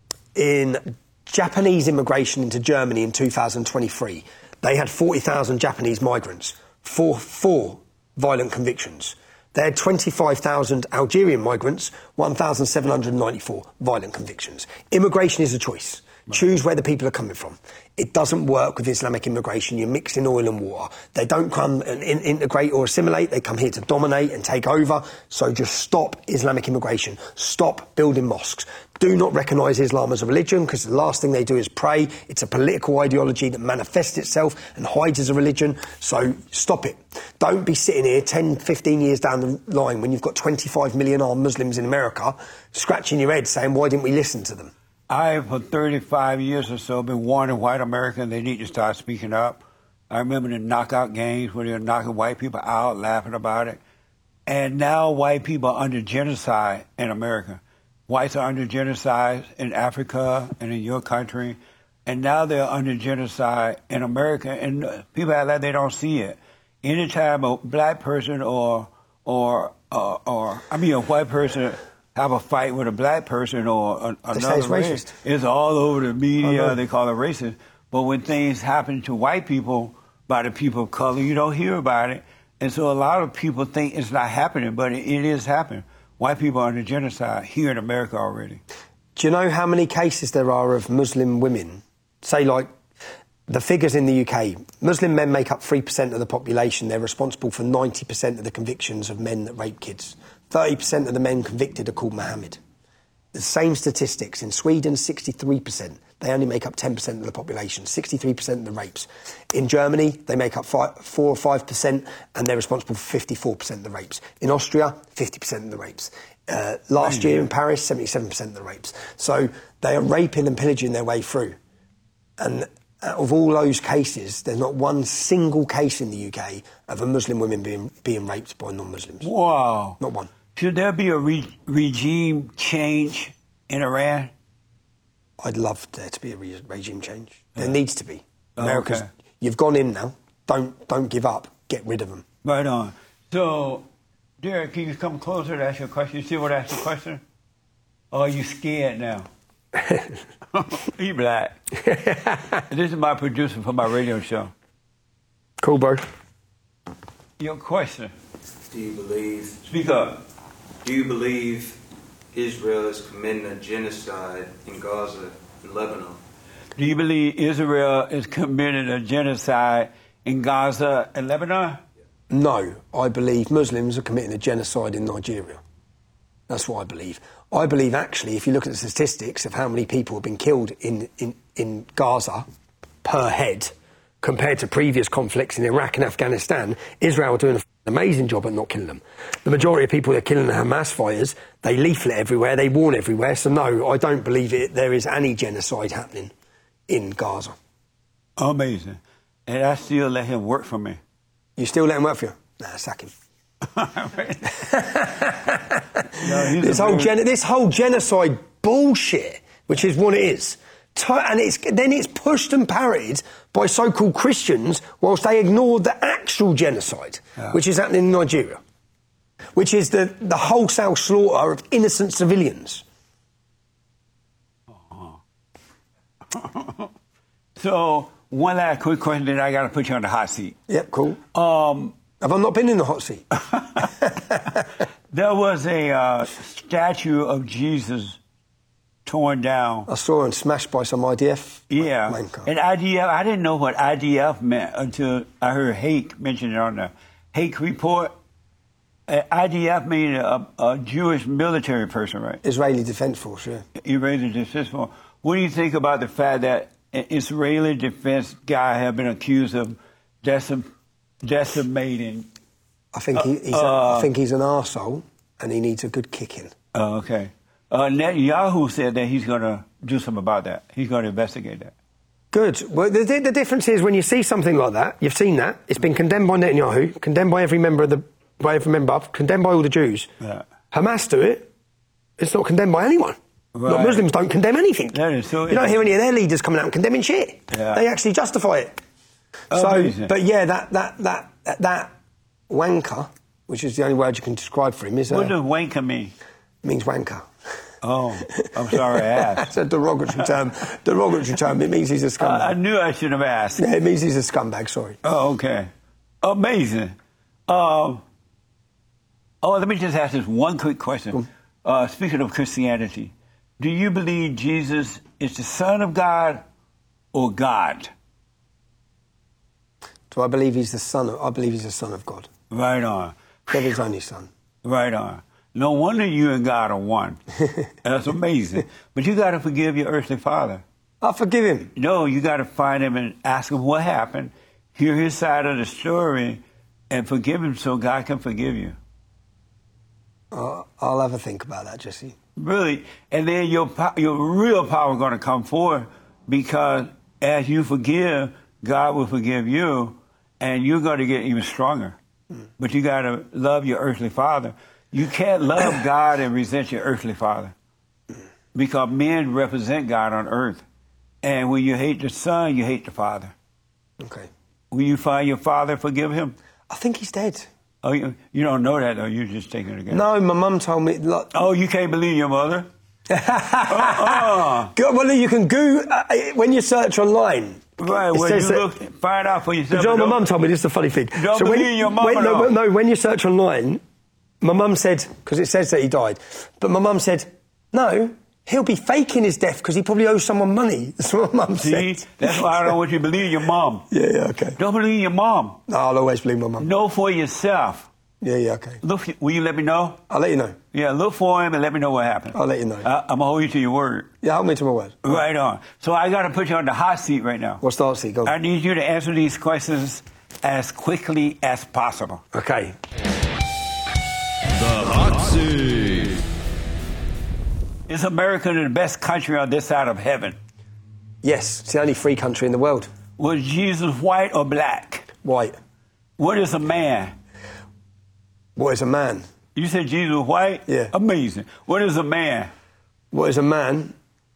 in Japanese immigration into Germany in two thousand twenty-three, they had forty thousand Japanese migrants for four violent convictions. They had twenty-five thousand Algerian migrants, one thousand seven hundred ninety-four violent convictions. Immigration is a choice. Choose where the people are coming from. It doesn't work with Islamic immigration. You're mixing oil and water. They don't come and in- integrate or assimilate. They come here to dominate and take over. So just stop Islamic immigration. Stop building mosques. Do not recognise Islam as a religion, because the last thing they do is pray. It's a political ideology that manifests itself and hides as a religion. So stop it. Don't be sitting here ten, fifteen years down the line when you've got twenty-five million armed Muslims in America scratching your head saying, why didn't we listen to them? I, for thirty-five years or so, been warning white Americans they need to start speaking up. I remember the knockout games where they were knocking white people out, laughing about it. And now white people are under genocide in America. Whites are under genocide in Africa and in your country. And now they're under genocide in America. And people act like they don't see it. Anytime a black person or, or, uh, or I mean, a white person have a fight with a black person or a, They say another it's race, racist. it's all over the I media. know. They call it racist. But when things happen to white people by the people of color, you don't hear about it. And so a lot of people think it's not happening, but it, it is happening. White people are under genocide here in America already. Do you know how many cases there are of Muslim women? Say, like, the figures in the U K. Muslim men make up three percent of the population. They're responsible for ninety percent of the convictions of men that rape kids. thirty percent of the men convicted are called Mohammed. The same statistics. In Sweden, sixty-three percent. They only make up ten percent of the population. sixty-three percent of the rapes. In Germany, they make up five, four or five percent, and they're responsible for fifty-four percent of the rapes. In Austria, fifty percent of the rapes. Uh, last year in Paris, seventy-seven percent of the rapes. So they are raping and pillaging their way through. And of all those cases, there's not one single case in the U K of a Muslim woman being being raped by non-Muslims. Wow. Not one. Should there be a re- regime change in Iran? I'd love there to be a re- regime change. There Yeah. needs to be. Oh, America's, okay. You've gone in now. Don't don't give up. Get rid of them. Right on. So, Derek, can you come closer to ask your question? You see what I asked the question? Or are you scared now? You black. This is my producer for my radio show. Cool, bro. Your question. Do you believe? Speak up. Do you believe Israel is committing a genocide in Gaza and Lebanon? Do you believe Israel is committing a genocide in Gaza and Lebanon? No, I believe Muslims are committing a genocide in Nigeria. That's what I believe. I believe, actually, if you look at the statistics of how many people have been killed in, in, in Gaza per head, compared to previous conflicts in Iraq and Afghanistan, Israel are doing an amazing job at not killing them. The majority of people that are killing the Hamas fighters, they leaflet everywhere, they warn everywhere. So no, I don't believe it. There is any genocide happening in Gaza. Amazing. And I still let him work for me. You still let him work for you? Nah, sack him. No, he's This a whole, very- gen- this whole genocide bullshit, which is what it is. To- and it's, then it's pushed and parried by so-called Christians whilst they ignore the actual genocide, Yeah. which is happening in Nigeria, which is the, the wholesale slaughter of innocent civilians. So, one last quick question, then I got to put you on the hot seat. Yep, cool. Um, Have I not been in the hot seat? there was a uh, statue of Jesus torn down. I saw him smashed by some I D F Yeah. wanker. And I D F, I didn't know what I D F meant until I heard Hake mention it on the Hake report. Uh, I D F means a, a Jewish military person, right? Israeli Defense Force, yeah. Israeli Defense Force. What do you think about the fact that an Israeli defense guy have been accused of decim- decimating? I think he, he's a, Uh, I think he's an arsehole and he needs a good kicking. Oh, okay. Uh, Netanyahu said that he's going to do something about that. He's going to investigate that. Good. Well, the, the difference is when you see something like that, you've seen that, it's been condemned by Netanyahu, condemned by every member of the, by every member, condemned by all the Jews. Yeah. Hamas do it, it's not condemned by anyone. Right. Not Muslims don't condemn anything. That is so you don't hear any of their leaders coming out and condemning shit. Yeah. They actually justify it. Amazing. So, but yeah, that, that, that, that, that wanker, which is the only word you can describe for him, is What uh, does wanker mean? means wanker. Oh, I'm sorry I asked. That's a derogatory term. Derogatory term. It means he's a Uh, scumbag. I knew I should have asked. Yeah, it means he's a scumbag. Sorry. Oh, okay. Amazing. Um, oh, let me just ask this one quick question. Uh, speaking of Christianity, do you believe Jesus is the Son of God or God? Do I believe he's the son of? I believe he's the son of God. Right on. God his only son. Right on. No wonder you and God are one. That's amazing. But you got to forgive your earthly father. I forgive him. No, you got to find him and ask him what happened, hear his side of the story, and forgive him so God can forgive you. Uh, I'll have a think about that, Jesse. Really, and then your po- your real power going to come forth because as you forgive, God will forgive you, and you're going to get even stronger. Mm. But you got to love your earthly father. You can't love God and resent your earthly father because men represent God on earth, and when you hate the son, you hate the father. Okay. Will you find your father, forgive him? I think he's dead. Oh, you, you don't know that though. You're just taking it again. No, my mum told me. Like, Oh, you can't believe your mother. uh-uh. Go- well, you can go uh, when you search online. Right, it well, says you that- look, find out for yourself. John, my Don't- mum told me this is the funny thing. Don't when, believe your mum when, at no, all. no, when you search online, my mum said, because it says that he died, but my mum said, no, he'll be faking his death because he probably owes someone money. That's what my mum See, said. that's why I don't want you to believe your mom. Yeah, yeah, okay. Don't believe your mom. No, I'll always believe my mum. Know for yourself. Yeah, yeah, okay. Look, will you let me know? I'll let you know. Yeah, look for him and let me know what happened. I'll let you know. I, I'm gonna hold you to your word. Yeah, hold me to my word. Right on. So I got to put you on the hot seat right now. What's the answer? Go. I need you to answer these questions as quickly as possible. Okay. The Hot Seat. Is America the best country on this side of heaven? Yes, it's the only free country in the world. Was Jesus white or black? White. What is a man? What is a man? You said Jesus was white? Yeah. Amazing. What is a man? What is a man?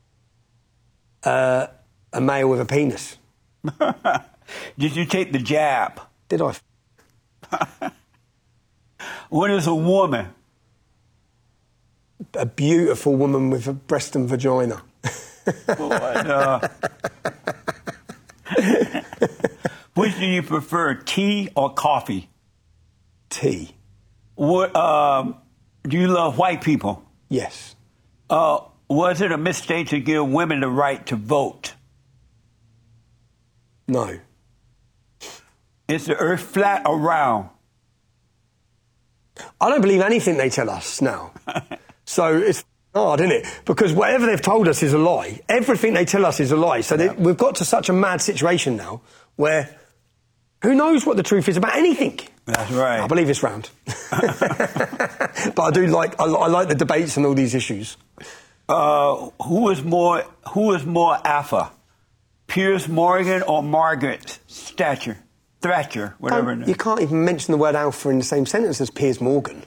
Uh, a male with a penis. Did you take the jab? Did I? What is a woman? A beautiful woman with a breast and vagina. What, uh, which do you prefer, tea or coffee? Tea. What, um, do you love white people? Yes. Uh, was it a mistake to give women the right to vote? No. Is the earth flat or round? I don't believe anything they tell us now. So it's hard, isn't it? Because whatever they've told us is a lie. Everything they tell us is a lie. So they, we've got to such a mad situation now where Who knows what the truth is about anything? That's right. I believe it's round. But I do like I, I like the debates and all these issues. Uh, who is more who is more alpha? Piers Morgan or Margaret Thatcher? Thatcher, whatever. Don't- you can't even mention the word alpha in the same sentence as Piers Morgan.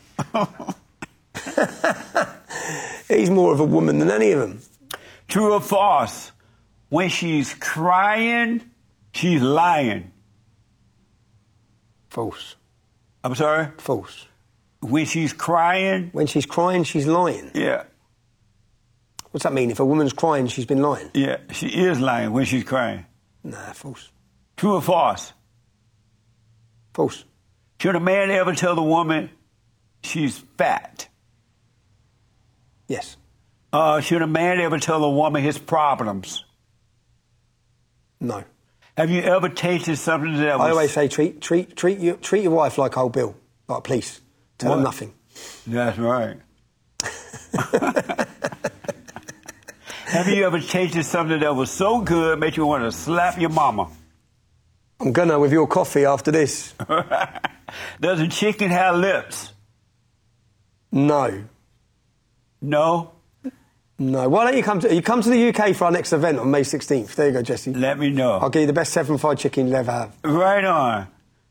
He's more of a woman than any of them. True or false? When she's crying, she's lying. False. I'm sorry? False. When she's crying, When she's crying, she's lying. yeah, What's that mean? If a woman's crying, she's been lying? yeah, she is lying when she's crying. Nah, false. True or false? False. Should a man ever tell the woman she's fat? Yes. Uh, should a man ever tell a woman his problems? No. Have you ever tasted something that was... I always say treat treat treat your treat your wife like old Bill, like police. Tell them What? nothing. That's right. Have you ever tasted something that was so good made you want to slap your mama? I'm gonna with your coffee after this. Does a chicken have lips? No. No? No. Why don't you come to you come to the U K for our next event on May sixteenth? There you go, Jesse. Let me know. I'll give you the best seven fried chicken you'll ever have. Right on.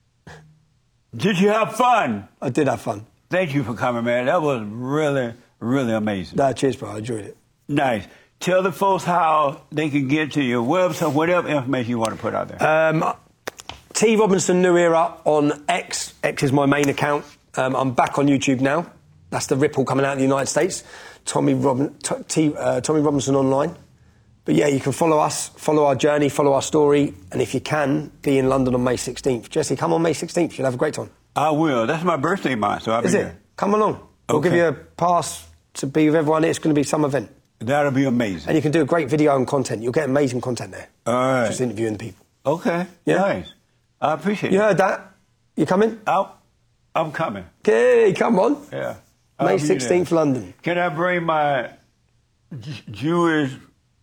Did you have fun? I did have fun. Thank you for coming, man. That was really, really amazing. Nah, cheers, bro. I enjoyed it. Nice. Tell the folks how they can get to your website, whatever information you want to put out there. Um, T Robinson New Era on X. X is my main account. Um, I'm back on YouTube now. That's the ripple coming out of the United States. Tommy Robin, T, T, uh, Tommy Robinson online. But yeah, you can follow us, follow our journey, follow our story, and if you can, be in London on May sixteenth. Jesse, come on May sixteenth. You'll have a great time. I will. That's my birthday month, so I'll Is be it? there. Come along. We'll Okay. give you a pass to be with everyone. It's going to be some event. That'll be amazing. And you can do a great video and content. You'll get amazing content there. All right. Just interviewing the people. Okay. Yeah. Nice. I appreciate You it. heard that? You coming? I'll, I'm coming. Okay, come on. Yeah. I'll May be there. sixteenth, London. Can I bring my J- Jewish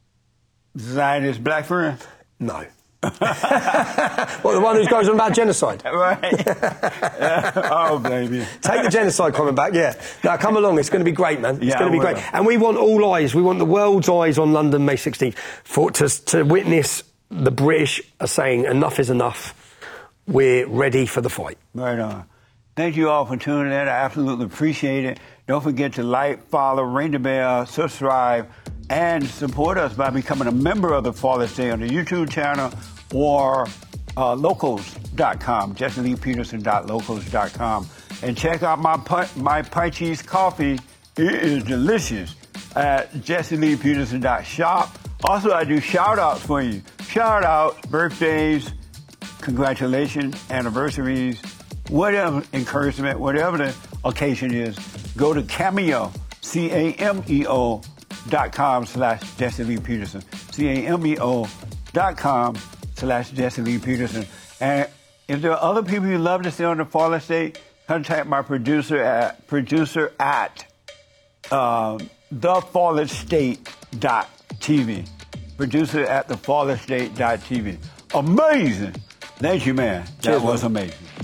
Zionist black friend? No. What, the one who goes on about genocide? Right. Oh, baby. Take the genocide comment back, yeah. Now, come along. It's going to be great, man. It's Yeah, going to be I will. great. And we want all eyes. We want the world's eyes on London, May sixteenth, for, to, to witness the British are saying enough is enough. We're ready for the fight. Right on. Thank you all for tuning in. I absolutely appreciate it. Don't forget to like, follow, ring the bell, subscribe, and support us by becoming a member of the Father's Day on the YouTube channel or uh, locals dot com, jesse lee peterson dot locals dot com. And check out my pi- my pie cheese coffee. It is delicious at jesse lee peterson dot shop. Also, I do shout-outs for you. Shout-outs, birthdays, congratulations, anniversaries, whatever encouragement, whatever the occasion is. Go to Cameo, C A M E O dot com slash Jesse Lee Peterson. C A M E O dot com slash Jesse Lee Peterson. And if there are other people you love to see on the Father's Day, contact my producer at producer at um, the father's state dot t v. Producer at the father's state dot t v. Amazing. Thank you, man. That Cheers, was man. amazing.